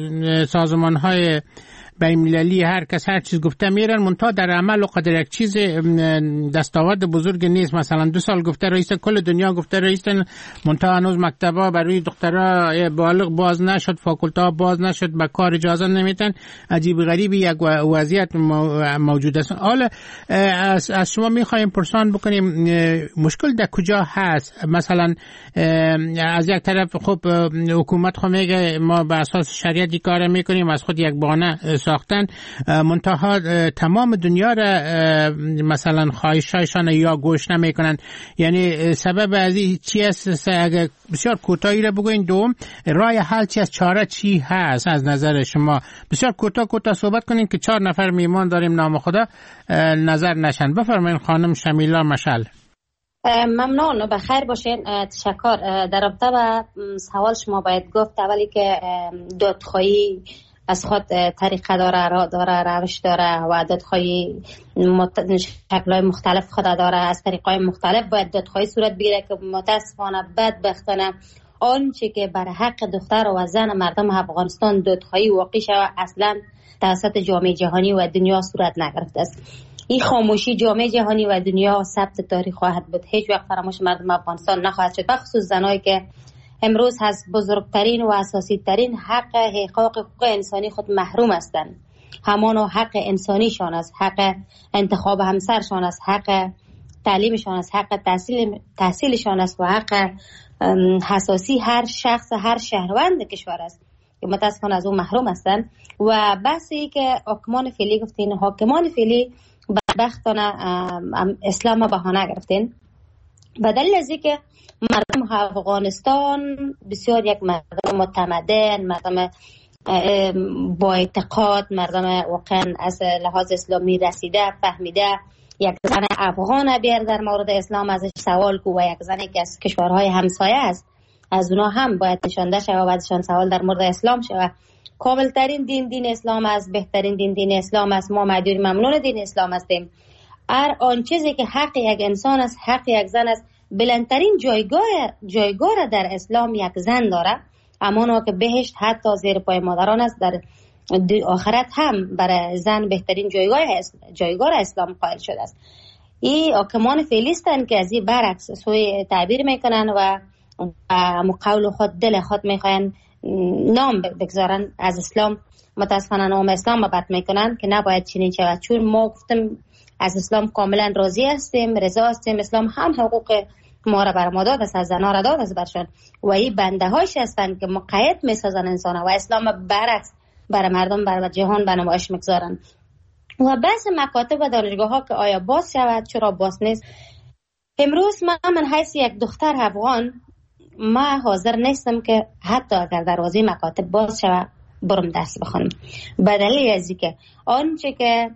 سازمان‌های بین‌المللی هر کس هر چیز گفته میرن منتها در عمل و قدر یک چیز دستاورد بزرگ نیست. مثلا دو سال گفته رئیس کل دنیا گفته رئیسن منتها هنوز مکتبا برای دخترها بالغ باز نشد فاکولت‌ها باز نشد به کار اجازه نمیتن. عجیب غریبی یک وضعیت موجود است. حالا از, از شما میخوایم پرسان بکنیم مشکل در کجا هست؟ مثلا از یک طرف خب حکومت خو میگه ما به اساس شریعتی کار میکنیم از خود یک بهانه ساختن منتها تمام دنیا را مثلا خواهشایشان یا گوش نمیکنن. یعنی سبب از این چی است؟ اگر بسیار کوتاهی را بگوین دوم راه حل چی است چاره چی هست از نظر شما؟ بسیار کوتاه کوتاه صحبت کنین که چهار نفر میمان داریم نام خدا نظر نشن. بفرمایید خانم شمیلا مشعل. ممنون بخیر باشین. تشکر. در رابطه با سوال شما باید گفت اولی که دادخواهی از خود طریقه داره را داره روش داره و دادخواهی مت... شکل‌های مختلف خود داره از طریق‌های مختلف باید دادخواهی صورت بگیره که متاسفانه بدبختانه آنچه که بر حق دختر و زن مردم افغانستان دادخواهی واقع شود اصلا توسط جامعه جهانی و دنیا صورت نگرفته است. این خاموشی جامعه جهانی و دنیا ثبت تاریخ خواهد بود. هیچ وقت فراموش مردم افغانستان نخواهد شد، بخصوص زنایی که امروز از بزرگترین و اساسی ترین حق حقوق حقوق انسانی خود محروم هستند. همانا حق انسانیشان است، حق انتخاب همسرشان است، حق تعلیمشان است، حق تحصیل تحصیلشان است و حق اساسی هر شخص هر شهروند کشور است که متاسفانه از اون محروم هستند. و بحثی که حکمان فعلی گفتین، حاکمان فعلی بدبختانه اسلام بهانه گرفتین به دلیل از اینکه مردم افغانستان بسیار یک مردم متمدن، مردم با اعتقاد، مردم واقعا از لحاظ اسلامی رسیده فهمیده، یک زن افغان بیار در مورد اسلام ازش سوال کو و یک زنی که از کشورهای همسایه است از اونا هم باید نشانده شود و ازشان سوال در مورد اسلام شود. کامل ترین دین دین اسلام است، بهترین دین دین اسلام است، ما مدیون ممنون دین اسلام هستیم. هر آن چیزی که حق یک انسان است، حق یک زن است، بلندترین جایگاه جایگاه در اسلام یک زن داره، همانا که بهشت حتی زیر پای مادران است، در آخرت هم برای زن بهترین جایگاه جایگاه اسلام قائل شده است. این حاکمان فعلی هستند که از این برعکس سوی تعبیر میکنن و مقول خود دل خود میخواین نام بگذارن از اسلام. متاسفانه نام اسلام را بد میکنن که نباید چنین شود، چون ما گفتم از اسلام کاملا راضی هستیم، رضا هستیم. اسلام هم حقوق ما را بر ما داد است، از زنها را داد است برشان و این بنده هایش هستند که مقید میسازن انسان و اسلام برعکس برای مردم بر جهان به نمایش میگذارن. و بحث مکاتب و دانشگاه ها که آیا باز شود چرا باز نیست، امروز من من حیث یک دختر افغان ما حاضر نیستم که حتی اگر دروازه مکاتب باز شود برم درس بخونم، به دلیل از اینکه آنچه که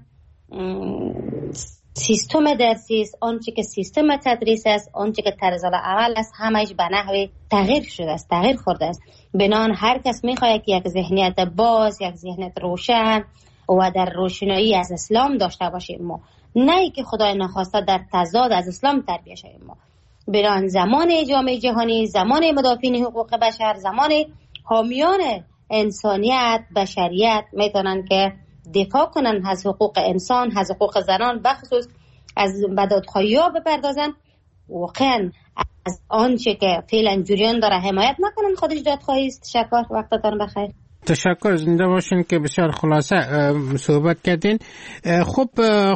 سیستم درسی است، آنچه که سیستم تدریس است، آنچه که طرز عمل است، همش به نحوی تغییر شده است، تغییر خورده است. بنان هر کس میخواهد که یک ذهنیت باز، یک ذهنیت روشن و در روشنایی از اسلام داشته باشیم ما، نه که خدای نخواسته در تضاد از اسلام تربیت شویم ما. بنان زمان جامعه جهانی، زمان مدافعین حقوق بشر، زمان حامیان انسانیت، بشریت میتونن که دفاع کنن از حقوق انسان، از حقوق زنان، بخصوص از بدادخواهی ها بپردازن. واقعا از آنچه که فعلا جریان داره حمایت نکنن، خودش دادخواهی است. تشکر، وقتتان بخیر. تشکر، زنده باشین که بسیار خلاصه صحبت کردین. خب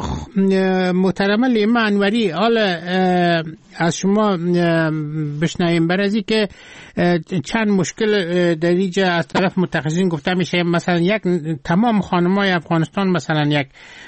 محترم لیما انوری، حالا از شما بشنویم برازی که چند مشکل در اینجا از طرف متخصصین گفته میشه، مثلا یک تمام خانم‌های افغانستان مثلا یک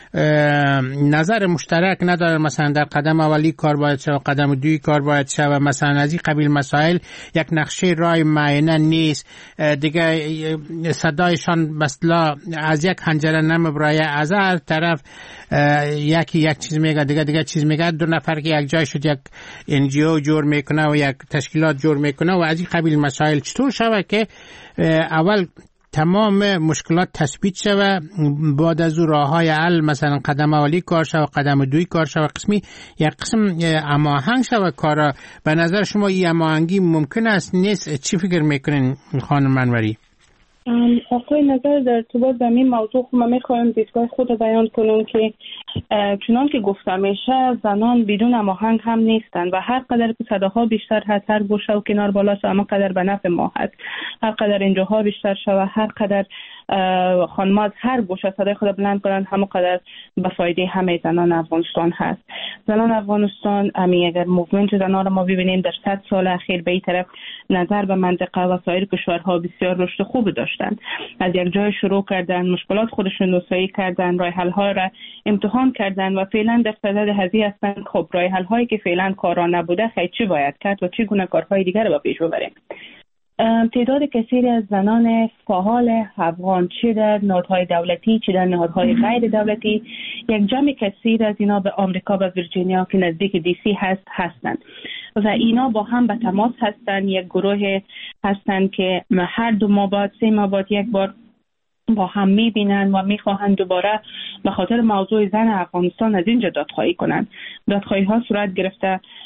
نظر مشترک نداره، مثلا در قدم اولی کار باید شود، قدم دوی کار باید شود، مثلا از این قبیل مسائل یک نقشه رای معینه نیست دیگه. صدایشان مثلا از یک حنجره نمیبرایه، از هر طرف یکی یک چیز میگه، دیگه دیگه چیز میگه. دو نفر که یک جای شد یک انجیو جور میکنه و یک تشکیلات جور میکنه و از این قبیل مسائل چطور شود که اول تمام مشکلات تثبیت شود، بعد از او راه های حل مثلا قدم اولی کار شود، قدم دوی کار شود، قسمی یک قسم هماهنگ شود کارا. به نظر شما این هماهنگی ممکن است نیست؟ چی فکر میکنین خانم انوری؟ آقای نظر در ارتباط به این موضوع من میخوایم دیدگاه خود بیان کنم که چنان که گفته میشه زنان بدون هماهنگ هم نیستند و هر قدر که صداها بیشتر هست، هر گوشه و کنار بالا شو، اما قدر به نفع ما هست. هر قدر اینجاها بیشتر شو، هر قدر خانمات هر گوشه صدای خود بلند کنند، همه قدر به فایده همه زنان افغانستان هست. زنان افغانستان امی اگر موومنت زنان را ما ببینیم در صد سال اخیر به این طرف نظر به منطقه و سایر کشورها بسیار رشد خوب داشتند. از یک جای شروع کردن، مشکلات خودشون نوسایی کردن، راه حل ها را امتحان کردن و فعلا در صدد هذه هستند. خب راه حل هایی که فعلا کارا نبوده خیلی چی باید کرد و چگونه کارهای دیگر را پیش ببریم. تعداد کثیری از زنان فعال افغان چه در نهادهای دولتی چه در نهادهای غیر دولتی، یک جمع کثیر از اینا به آمریکا و ویرجینیا که نزدیک دی سی هست هستند و اینا با هم به تماس هستند. یک گروه هستند که هر دو ماه بعد سه ماه بعد یک بار با هم میبینن و میخواهند دوباره به خاطر موضوع زن افغانستان از اینجا دادخواهی کنند. دادخواهی ها صورت گرفته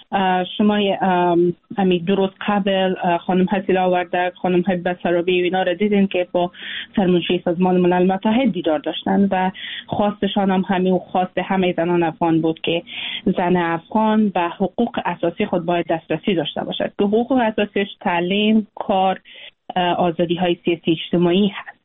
شما امی دو روز قبل خانم حسیلا وردک، خانم حبیب بسرابی و اینا را دیدین که با سرمنشی سازمان ملل متحد دیدار داشتن و خواستشان هم همین و خواست همه زنان افغان بود که زن افغان به حقوق اساسی خود باید دسترسی داشته باشد. که حقوق اساسیش تعلیم، کار، آزادی های سیاسی اجتماعی هست.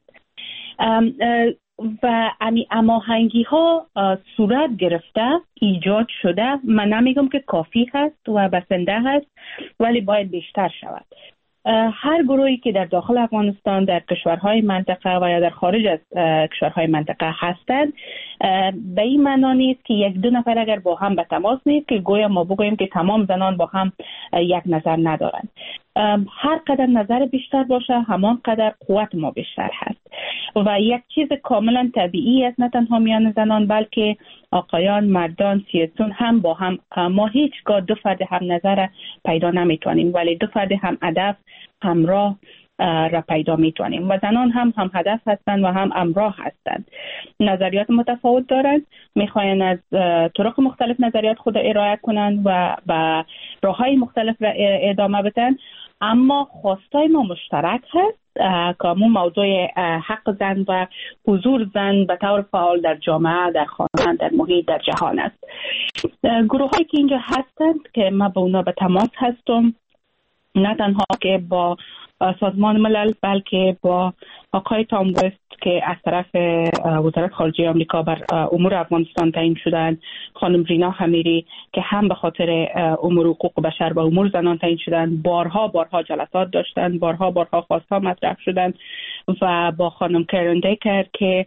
و امی هماهنگی ها صورت گرفته، ایجاد شده. من نمیگم که کافی هست و بسنده هست، ولی باید بیشتر شود. هر گروهی که در داخل افغانستان، در کشورهای منطقه و یا در خارج از کشورهای منطقه هستند، به این معنا نیست که یک دو نفر اگر با هم به تماس نیست که گویا ما بگوییم که تمام زنان با هم یک نظر ندارند. هر قدر نظر بیشتر باشه همان قدر قوت ما بیشتر هست و یک چیز کاملا طبیعی است، نه تنها میان زنان بلکه آقایان، مردان، سیاسیون هم با هم. ما هیچگاه دو فرد هم نظر پیدا نمیتونیم، ولی دو فرد هم هدف همراه را پیدا میتونیم و زنان هم هم هدف هستند و هم همراه هستند. نظریات متفاوت دارند، میخواین از طرق مختلف نظریات خود ارائه کنند و با راههای مختلف را ادامه بدن، اما خواستای ما مشترک هست که همون موضوع حق زن و حضور زن به طور فعال در جامعه، در خانه، در محیط، در جهان است. گروه هایی که اینجا هستند که ما با اونا به تماس هستم، نه تنها که با سازمان ملل بلکه با آقای تام وست که از طرف وزارت خارجه آمریکا بر امور افغانستان تعیین شدن، خانم رینا حمیری که هم به خاطر امور حقوق بشر و امور زنان تعیین شدن، بارها بارها جلسات داشتن، بارها بارها خواستها مطرح شدن، و با خانم کرن دیکر که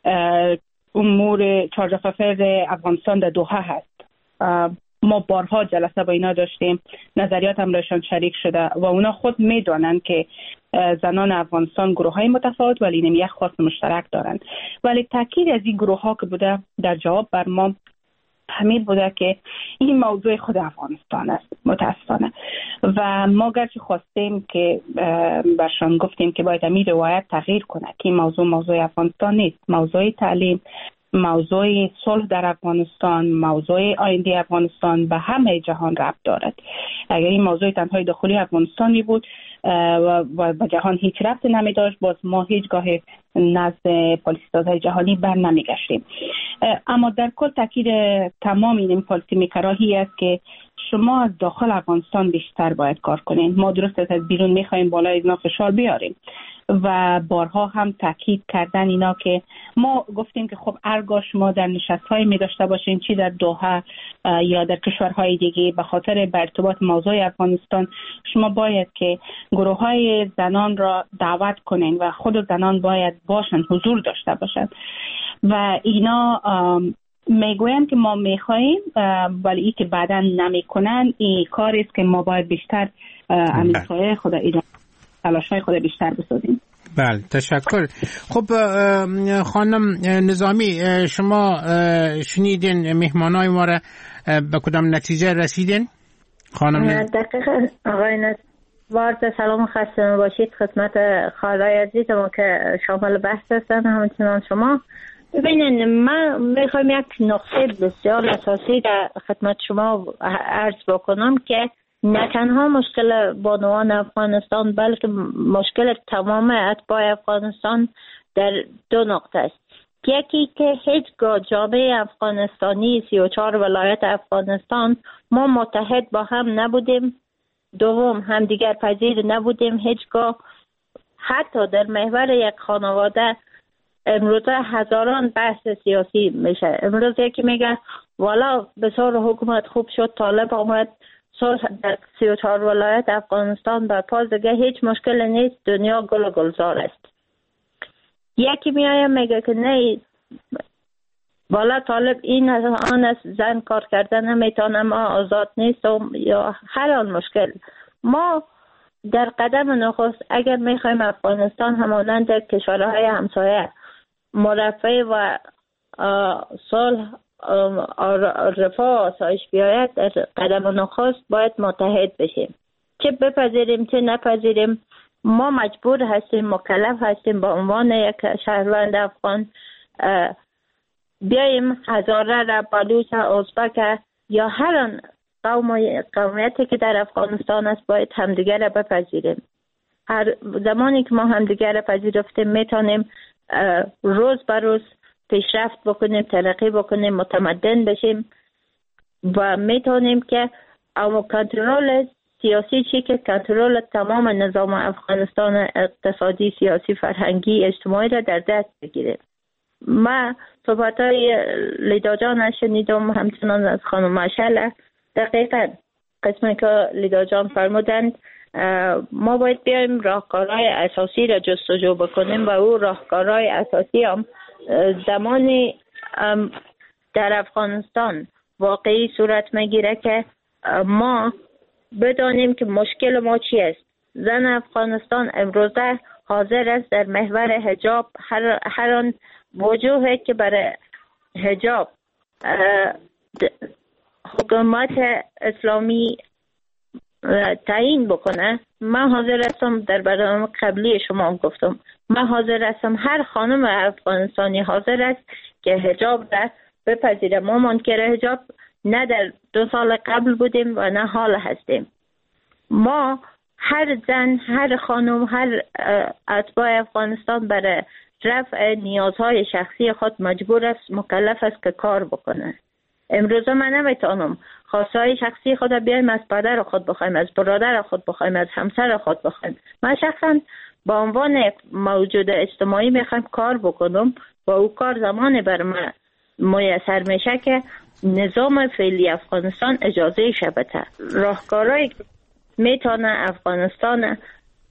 امور چارج ففر افغانستان در دوحه هست. ما بارها جلسه با اینا داشتیم، نظریات هم رایشان شریک شده و اونا خود میدونن که زنان افغانستان گروه های متفاوت ولی نمی یک خواست مشترک دارن. ولی تاکید از این گروه ها که بوده در جواب بر ما همین بوده که این موضوع خود افغانستان است متاسفانه، و ما گرچه خواستیم که برشان گفتیم که باید این روایت تغییر کنه که این موضوع موضوع افغانستان نیست، موضوع تعلیم، موضوع صلح در افغانستان، موضوع آینده افغانستان به همه جهان ربط دارد. اگر این موضوع تنهای داخلی افغانستانی بود و به جهان هیچ ربطی نمی داشت، باز ما هیچگاه نزد پالیسی سازهای جهانی بر نمی گشتیم. اما در کل تاکید تمام این پالیسی میکراهی است که شما از داخل افغانستان بیشتر باید کار کنین. ما درست از بیرون میخوایم بالای اینا فشار بیاریم و بارها هم تاکید کردن اینا که ما گفتیم که خب ارگاه شما در نشست‌های می داشته باشین، چی در دوحه یا در کشورهای دیگه، به خاطر به ارتباط موضوع افغانستان شما باید که گروه‌های زنان را دعوت کنین و خود زنان باید باشن، حضور داشته باشن و اینا میگویم که ما میخواییم ولی ای که بعدا نمیکنن این کاری است که ما باید بیشتر امیسای خود ایران تلاش‌های خود بیشتر بسازیم. بله تشکر. خب خانم نظامی، شما شنیدین مهمانای ما را به کدام نتیجه رسیدین؟ خانم دقیقاً آقای نظر سلام خسته باشید خدمت خالای عزیز ما که شامل بحث هستن، همچنان شما. ببینید من میخوام یک نقطه بسیار اساسی در خدمت شما عرض بکنم که نه تنها مشکل بانوان افغانستان بلکه مشکل تمام اتباع افغانستان در دو نقطه است. یکی که هیچگاه جامعه افغانستانی سی و چهار ولایت افغانستان ما متحد با هم نبودیم، دوم هم دیگر پذیر نبودیم هیچگاه. حتی در محور یک خانواده امروزه هزاران بحث سیاسی میشه. امروز یکی میگه والا بسیار حکومت خوب شد، طالب آمد، صلح در سی و چهار ولایت افغانستان برپا، دیگه هیچ مشکل نیست، دنیا گل و گلزار است. یکی میایم میگه که نه والا طالب این آن است، زن کار کردن نمیتونه، ما آزاد نیست یا هر آن مشکل. ما در قدم نخست اگر میخوایم افغانستان همانند کشورهای همسایه مرفه و صلح رفاه آسایش بیاید، در قدم نخست باید متحد بشیم. چه بپذیریم چه نپذیریم ما مجبور هستیم، مکلف هستیم با عنوان یک شهروند افغان بیاییم هزاره را، بلوچ، ازبک یا هر آن قوم قومیتی که در افغانستان است باید همدیگر را بپذیریم. هر زمانی که ما همدیگر را پذیرفتیم میتونیم روز به روز پیشرفت بکنیم، ترقی بکنیم، متمدن بشیم و میتونیم که اما کنترل سیاسی چی که کنترل تمام نظام افغانستان اقتصادی، سیاسی، فرهنگی، اجتماعی را در دست بگیریم. ما صحبت های لیدا جان شنیدم، همچنان از خانم مشعل. دقیقا قسمی که لیدا جان فرمودند ما باید بیایم راهکارهای اساسی را جستجو بکنیم و او راهکارهای اساسی هم زمانی در افغانستان واقعی صورت میگیره که ما بدانیم که مشکل ما چی است. زن افغانستان امروزه حاضر است در محور حجاب هر, هر آن وجوهی که برای حجاب حکومت اسلامی تعیین بکنه. من حاضر هستم، در برنامه قبلی شما گفتم، من حاضر هستم، هر خانم افغانستانی حاضر است که حجاب را بپذیره. ما منکر حجاب نه در دو سال قبل بودیم و نه حال هستیم. ما هر زن، هر خانم، هر اتباع افغانستان برای رفع نیازهای شخصی خود مجبور است، مکلف است که کار بکنه. امروز من نمیتونم خواستهای شخصی خود بیایم از پدر خود بخوایم، از برادر خود بخوایم، از همسر خود بخوایم. من شخصا با عنوان موجود اجتماعی میخوایم کار بکنم و او کار زمانی بر من میسر میشه که نظام فعلی افغانستان اجازه شبته. راهکارهایی میتونه افغانستان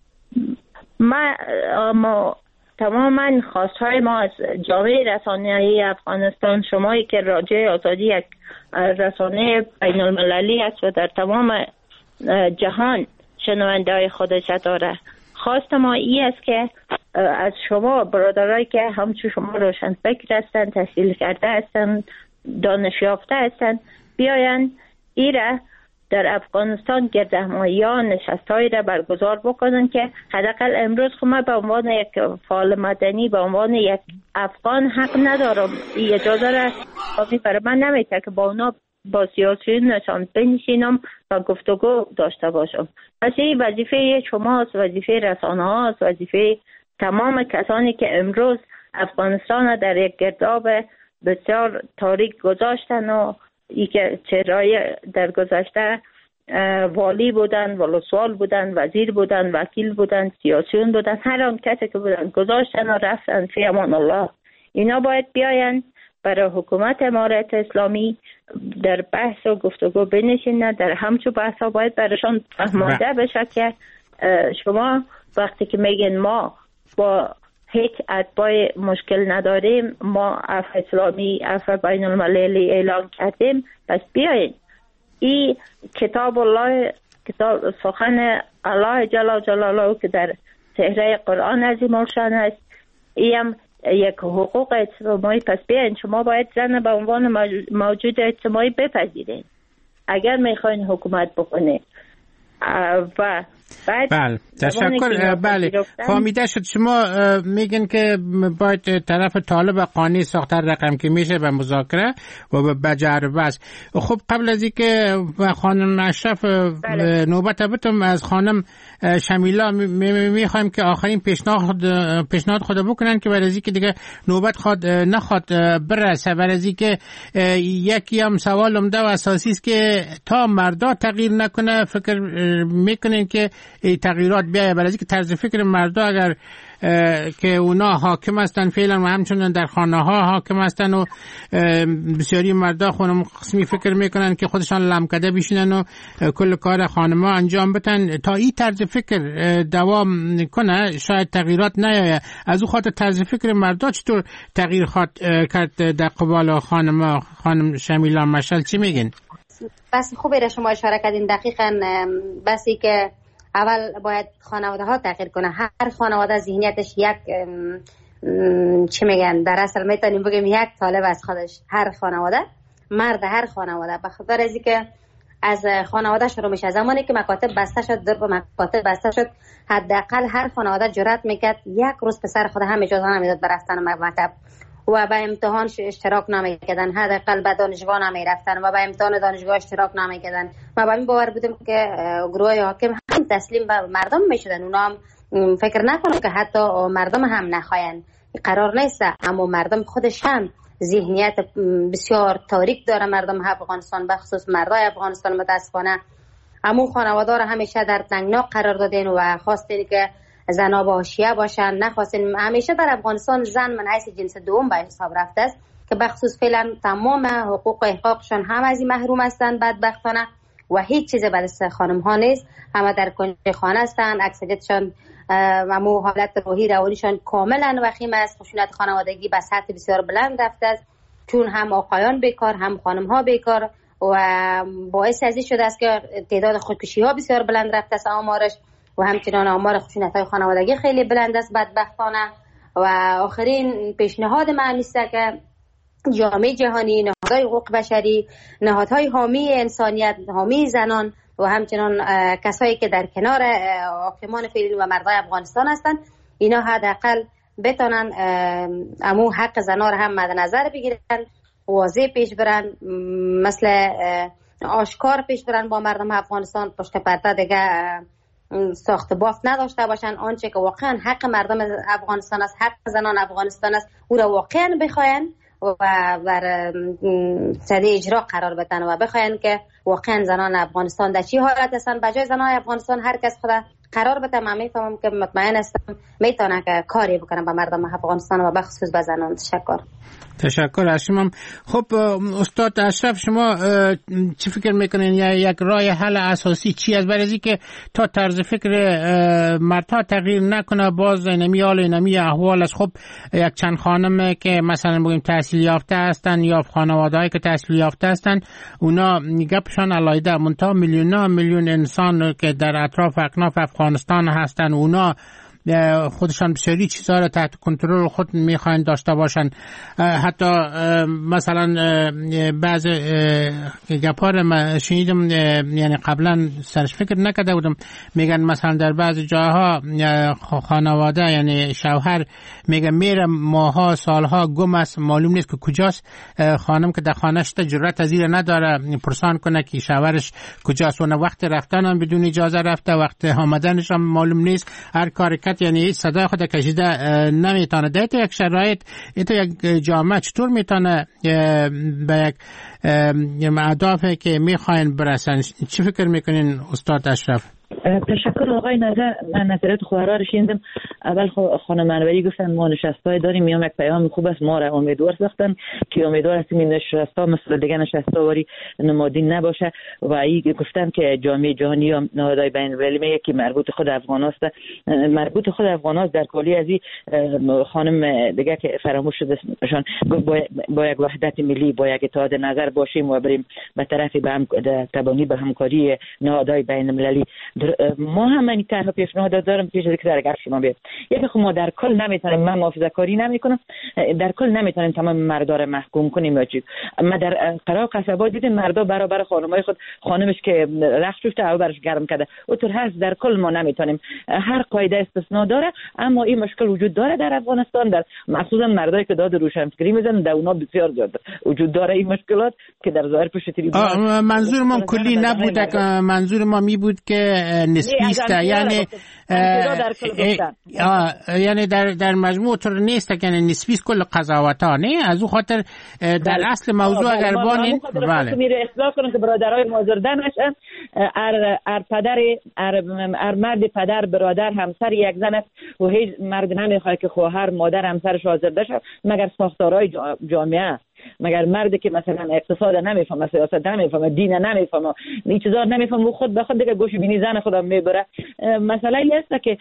ما, ما تماما خواستهای ما از جامعه رسانه‌ای افغانستان، شمایی که راجع آزادی یک رسانه بین المللی است و در تمام جهان شنونده‌های خودش داره، خواست ما ای است که از شما برادرایی که همچون شما روشن فکر هستند، تحصیل کرده هستند، دانش یافته هستند، بیاین ایره در افغانستان گردهمایی‌ها نشست‌هایی را برگزار بکنن که حداقل امروز خود به عنوان یک فعال مدنی، به عنوان یک افغان حق ندارم این اجازه را برای من نمیده که با اونا با سیاسیون نشان بنشینم و گفتگو داشته باشم. پس این وظیفه شماست، وظیفه رسانه هاست، وظیفه تمام کسانی که امروز افغانستان در یک گرداب بسیار تاریک گذاشتن و ای که چهرهای در گذشته والی بودن، ولسوال بودن، وزیر بودن، وکیل بودن، سیاسیون بودن، هر آن کسی که بودن گذاشتن و رفتن فی امان الله. اینا باید بیاین برای حکومت امارت اسلامی در بحث و گفتگو بنشینن. در همچون بحث ها باید برایشان فهمانده بشه که شما وقتی که میگین ما با هیچ اتباع مشکل نداریم، ما عفو اسلامی، عفو بین المللی اعلان کردیم، پس بیایید این کتاب الله، کتاب سخن الله جل جلاله که در صحیفه قرآن عظیم الشان است، این یک حقوق اجتماعی. پس بیایید شما باید زن به عنوان موجود اجتماعی بپذیرید اگر میخواین حکومت بکنید. و بله تشکر. بله فهمیده شد. شما میگن که باید طرف طالب قانع ساختر رقم که میشه به مذاکره و به جربه است. خب قبل از اینکه خانم اشرف بله. نوبت بتم از خانم شمیلا میخوایم که آخرین پیشنهاد پیشنهاد خود بکنن که برای اینکه دیگه نوبت خود نخواد برسه، برای اینکه یکی هم سوال عمده و اساسی است که تا مردا تغییر نکنه فکر میکنین که تغییرات بیایه. برای اینکه طرز فکر مردا اگر که اونا حاکم هستن فعلا و همچنان در خانه ها حاکم هستن و بسیاری مردا خودم قسمی فکر میکنن که خودشان لمکده بشینن و کل کار خانما انجام بدن، تا این طرز فکر دوام کنه شاید تغییرات نیایه. از او خاطر طرز فکر مردا چطور تغییر خواهد کرد در قبال خانما؟ خانم شمیلا مشعل چی میگین؟ بس خوبه را شما اشاره کردین. دقیقاً بسی که اول باید خانواده ها تغییر کنه. هر خانواده ذهنیتش یک چی میگن، در اصل میتونیم بگیم یک طالب از خودش. هر خانواده، مرد هر خانواده، به خاطر از اینکه از خانواده شروع میشه. زمانی که مکاتب بسته شد، در به مکاتب بسته شد، حداقل هر خانواده جرأت میکرد یک روز پسر خود هم اجازه نمیداد برفتن مکتب. و به امتحان اشتراک نمیکردن، حداقل به دانشگاه نمیرفتن و به امتحان دانشگاه اشتراک نمیکردن. ما به این باور بودیم که گروه حاکم هم تسلیم به مردم میشدن، اونا هم فکر نکنن که حتی مردم هم نخواین. قرار نیست، اما مردم خودش هم ذهنیت بسیار تاریک داره. مردم افغانستان بخصوص مردای افغانستان متاسفانه اما خانواده را همیشه در تنگنا قرار دادین و خواستین که زنا با حاشیه باشن، نخواستین. همیشه در افغانستان زن من حیث جنس دوم به حساب رفته است که بخصوص فعلا تمام حقوق و حقوقشان هم از این محروم هستند بدبختانه و هیچ چیز به دست خانم ها نیست. همه در کنج خانه هستند، اکثریتشان و حالت روحی روانیشان کاملا وخیم است. خشونت خانوادگی به سطح بسیار بلند رفته است، چون هم آقایان بیکار هم خانم ها بیکار و باعث ازی شده است که تعداد خودکشی ها بسیار بلند رفته است آمارش و همچنان آمار خشونت های خانوادگی خیلی بلند است بدبختانه. و آخرین پیشنهاد من است که جامعه جهانی، نهادهای حقوق بشری، نهادهای حامی انسانیت، حامی زنان و همچنان کسایی که در کنار حاکمان فعلی و مردای افغانستان هستند، اینا حداقل بتونن امو حق زنا را هم مد نظر بگیرن، واضح پیش برن، مثل آشکار پیش برن با مردم افغانستان، پشت پرده دیگه ساخت بافت نداشته باشن. آنچه که واقعا حق مردم افغانستان است، حق زنان افغانستان است، او را واقعا بخواین و بر سده اجرا قرار بدن و بخواین که واقعا زنان افغانستان در چی حالت هستن. بجای زنان افغانستان هر کس خدا قرار بده. من میفهمم که مطمئن هستم میتونه که کاری بکنه به مردم افغانستان و بخصوص به زنان. تشکر. تشکر از شما. خب استاد اشرف، شما چی فکر میکنین یا یک راه حل اساسی چی است؟ برای از که تا طرز فکر مردها تغییر نکنه باز نمی حال نمی احوال است. خب یک چند خانم که مثلا بگیم تحصیل یافته هستن یا خانواده‌ای که تحصیل یافته هستن، اونا گپشان علایده، منتها میلیون ها میلیون انسان که در اطراف اکناف افغانستان هستن، اونا خودشان بسیاری چیزها را تحت کنترل خود میخواین داشته باشن. حتی مثلا بعض گپا را من شنیدم، یعنی قبلا سرش فکر نکرده بودم، میگن مثلا در بعض جاها خانواده یعنی شوهر میگن میره ماها سالها گم است، معلوم نیست که کجاست. خانم که در خانه‌اش جرأت از این نداره پرسان کنه که شوهرش کجاست، و وقت رفتن هم بدون اجازه رفته، وقت آمدنش هم معلوم نیست. هر کاری یعنی صدای خود کشیده نمیتونه. در یک شرایط ایتو یک جامعه چطور میتونه به یک اهدافی که میخواین برسن؟ چی فکر میکنین استاد اشرف؟ تشکر آقای نظر. من نظرات خواهرها رو شنیدم. اول خانم انوری گفتن ما نشستای داریم، میام یک پیام خوب است، ما را امیدوار ساختن که امیدوار هستیم این نشستا مثل دیگه نشستا واری نمادین نباشه. و ای گفتن که جامعه جهانی یا نهادهای بین المللی میگه که مربوط خود افغان است، مربوط خود افغان است در کلی از این خانم دیگه که فراموش شده شان با, با یک وحدت ملی، با یک اتحاد نظر باشیم و بریم به طرف به هم تبانی به همکاری نهادهای بین المللی. ما هم من تنها پیشنهاد دارم پیش از اینکه در گفت شما بیاد، یکی خب ما در کل نمیتونیم، من محافظه کاری نمیکنم، در کل نمیتونیم تمام مردا را محکوم کنیم یا چیز. ما در قرار قصبات دیدیم مردا برابر خانمای خود، خانمش که رخت شفته او برش گرم کرده، اونطور هست. در کل ما نمیتونیم، هر قاعده استثناء داره، اما این مشکل وجود داره در افغانستان، در مخصوصا مردایی که داد روشنفکری میزنن در اونا بسیار زیاد وجود داره این مشکلات که در ظاهر پشت تریبون. منظور ما کلی نبود، منظور ما می بود که نسبی است، یعنی یعنی در در مجموع طور نیست که نسبی است کل قضاوت ها، نه از اون خاطر در اصل موضوع اگر بانین بله میره اصلاح کنن که برادرای مازرده نشن. ار ار پدر ار, ار مرد پدر برادر همسر یک زن است و هیچ مرد نمیخواد که خواهر مادر همسرش آزرده شه مگر ساختارهای جامعه، مگر مردی که مثلا اقتصاد نمیفهمه، سیاست نمیفهمه، دین نمیفهمه، این چیزا نمیفهمه، خود به خود دیگه گوش بینی زن خودم میبره. مسئله این است که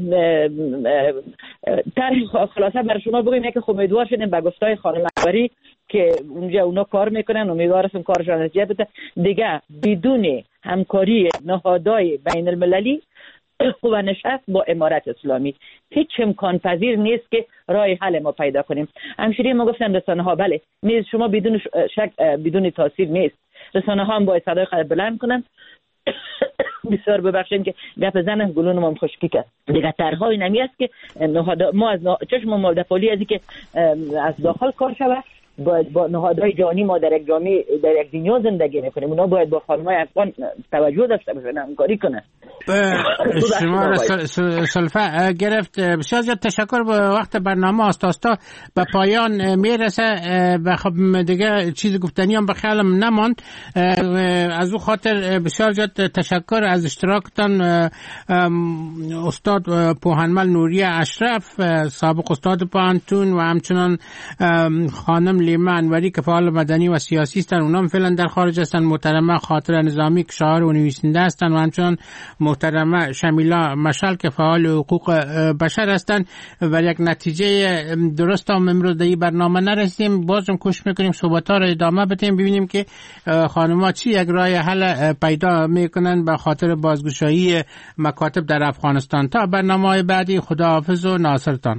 طرح خلاصه بر شما بگیم که خب امیدوار شدیم به گفتای خانم انوری که اونجا اونا کار میکنن، امیدوار هستم کارشون نتیجه بده. دیگه بدون همکاری نهادهای بین المللی و نشست با امارت اسلامی هیچ امکان پذیر نیست که راه حل ما پیدا کنیم. همشیری ما گفتن رسانه ها بله نیست، شما بدون شک بدون تاثیر نیست، رسانه ها هم باید صدای خود بلند کنن بسیار ببخشید که گپ زنم گلون ما خشکی کرد. دیگه طرحهای نمی است که ما از چشم مالدفالی از که از داخل کار شود، باید با نهادهای جهانی ما در یک جامعه در یک دنیا زندگی میکنیم، اونا باید با خانم‌های افغان توجه داشته باشن، همکاری کنن. شما سلفه گرفت. بسیار زیاد تشکر. به وقت برنامه آستاستا به پایان میرسه و خب دیگه چیز گفتنی هم به خیالم نماند. از او خاطر بسیار زیاد تشکر از اشتراکتان. استاد پوهنمل نوریه اشرف، سابق استاد پانتون، و همچنان خانم لیما انوری که فعال مدنی و سیاسی هستند، اونام فعلا در خارج هستند. محترمه خاطره نظامی که شاعر و نویسنده هستند، و همچنان محترمه شمیلا مشعل که فعال حقوق بشر هستند. و یک نتیجه درست هم امروز در این برنامه نرسیم. بازم کوشش میکنیم صحبت‌ها رو ادامه بدیم، ببینیم که خانم‌ها چی یک راه حل پیدا میکنن به خاطر بازگشایی مکاتب در افغانستان. تا برنامه‌های بعدی، خداحافظ و ناصرتان.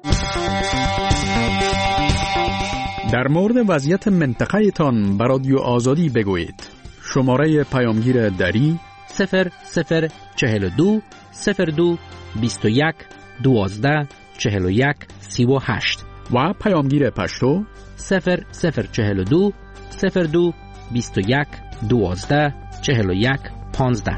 در مورد وضعیت منطقه تان به رادیو آزادی بگویید. شماره پیامگیر دری صفر صفر چهل و دو صفر دو بیست و یک دوازده چهل و یک سی و هشت و پیامگیر پشتو صفر صفر چهل و دو صفر دو بیست و یک دوازده چهل و یک پانزده.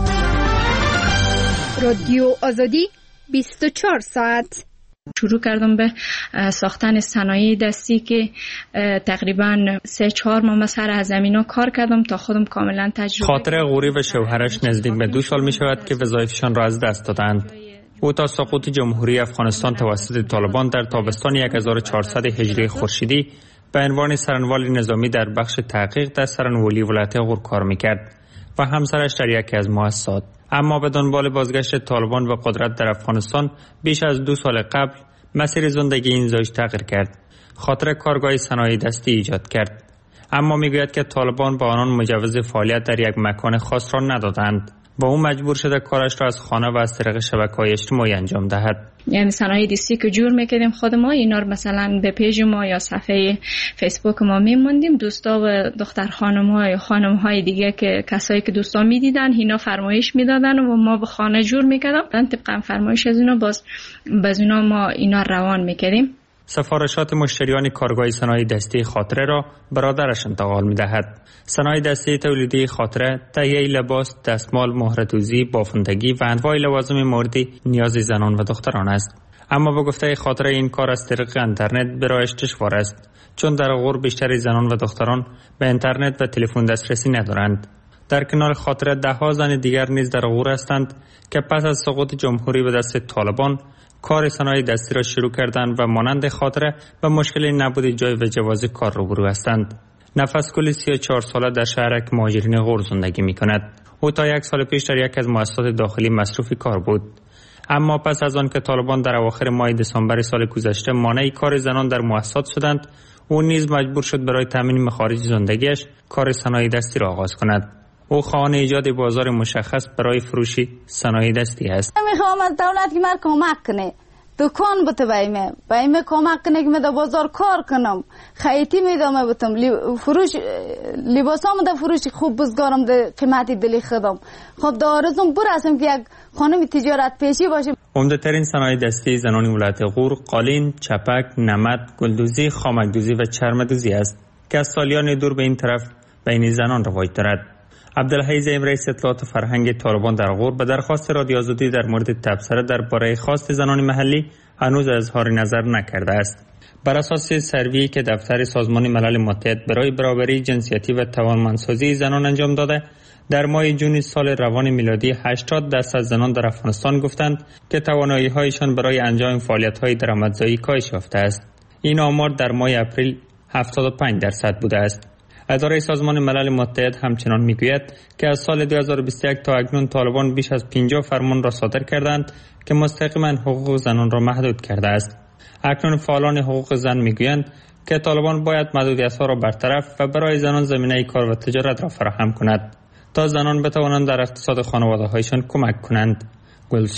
رادیو آزادی بیست و چهار ساعت. شروع کردم به ساختن صنایع دستی که تقریبا سه چهار ماه سر از زمینا کار کردم تا خودم کاملا تجربه. خاطره غوری و شوهرش نزدیک به دو سال می شود که وظایفشان را از دست دادند. او تا سقوط جمهوری افغانستان توسط طالبان در تابستان هزار و چهارصد هجری خورشیدی به عنوان سرانوال نظامی در بخش تحقیق در سرانوالی ولایت غور کار میکرد و همسرش در یکی از مؤسسات. اما به دنبال بازگشت طالبان به قدرت در افغانستان بیش از دو سال قبل مسیر زندگی این زوج تغییر کرد. خاطر کارگاه صنایع دستی ایجاد کرد، اما میگوید که طالبان با آنان مجوز فعالیت در یک مکان خاص را ندادند و او مجبور شده کارش را از خانه و از طریق شبکه‌های اجتماعی انجام دهد. یعنی صنایع دستی که جور میکردیم خود ما، اینا رو مثلا به پیج ما یا صفحه فیسبوک ما میموندیم، دوستا و دختر خانم‌ها یا خانم‌های دیگه که کسایی که دوستا میدیدن اینا فرمایش میدادن و ما به خانه جور میکردیم، طبقا فرمایش از اینا باز باز اینا ما اینا روان میکردیم. سفارشات مشتریان کارگاه صنایع دستی خاطره را برادرش انتقال می‌دهد. صنایع دستی تولیدی خاطره تهیه لباس، دستمال، مهره‌دوزی، بافندگی و انواع لوازم موردی نیاز زنان و دختران است. اما به گفته خاطره این کار از طریق اینترنت برایش دشوار است، چون در غور بیشتر زنان و دختران به اینترنت و تلفن دسترسی ندارند. در کنار خاطره ده ها زن دیگر نیز در غور هستند که پس از سقوط جمهوری به دست طالبان کار صنایع دستی را شروع کردند و مانند خاطره به مشکل نبود جای و جواز کار روبرو هستند. نفس گل سی و چهار ساله در شهرک مهاجرین غور زندگی می کند. او تا یک سال پیش در یک از مؤسسات داخلی مصروف کار بود، اما پس از آن که طالبان در اواخر ماه دسامبر سال گذشته مانع کار زنان در مؤسسات شدند، او نیز مجبور شد برای تامین مخارج زندگیش کار صنایع دستی را آغاز کند. او خواهان ایجاد بازار مشخص برای فروش صنایع دستی است. میخوام از دولت که من کمک کنه، دکان بته بایمه بایمه کمک کنه که من در بازار کار کنم، خیاطی میدم بتم فروش لباسام در فروش خوب بزگارم در قیمتی دلی خودم. خب دارزم برسم که یک خانم تجارت پیشی باشه. عمده ترین صنایع دستی زنان ولایت غور قالین، چپک، نمد، گلدوزی، خامکدوزی و چرمدوزی است که از سالیان دور به این طرف بین زنان رواج دارد. عبدالحی زعیم رئیس اطلاعات فرهنگ طالبان در غور به درخواست رادیو آزادی در مورد تبصره درباره خواست زنان محلی هنوز اظهار نظر نکرده است. بر اساس سروی که دفتر سازمان ملل متحد برای برابری جنسیتی و توانمندسازی زنان انجام داده، در ماه جون سال روان میلادی هشتاد درصد زنان در افغانستان گفتند که توانایی‌هایشان برای انجام فعالیت‌های درآمدزایی کاهش یافته است. این آمار در ماه اپریل هفتاد و پنج درصد بوده است. اداره سازمان ملل متحد همچنان میگوید که از سال دو هزار و بیست و یک تا اکنون طالبان بیش از پنجاه فرمان را صادر کردند که مستقیما حقوق زنان را محدود کرده است. اکنون فعالان حقوق زن میگویند که طالبان باید محدودیت‌ها را برطرف و برای زنان زمینه کار و تجارت را فراهم کند تا زنان بتوانند در اقتصاد خانواده‌هایشان کمک کنند. گلسوم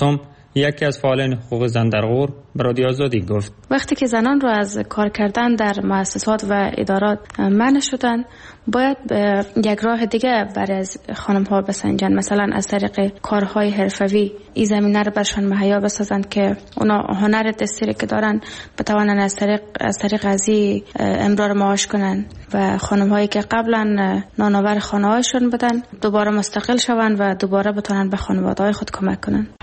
یکی از فعالان حقوق زن در غور به رادیو آزادی گفت وقتی که زنان رو از کار کردن در مؤسسات و ادارات منع شدن، باید یک راه دیگه برای از خانم ها بسنجن، مثلا از طریق کارهای حرفوی این زمینه رو برشان مهیا بسازند که اونا هنر دستی که دارن بتوانن از طریق از طریق ازی امرار معاش کنن و خانم هایی که قبلا نانآور خانه هایشون بودن دوباره مستقل شوند و دوباره بتونن به خانواده های خود کمک کنن.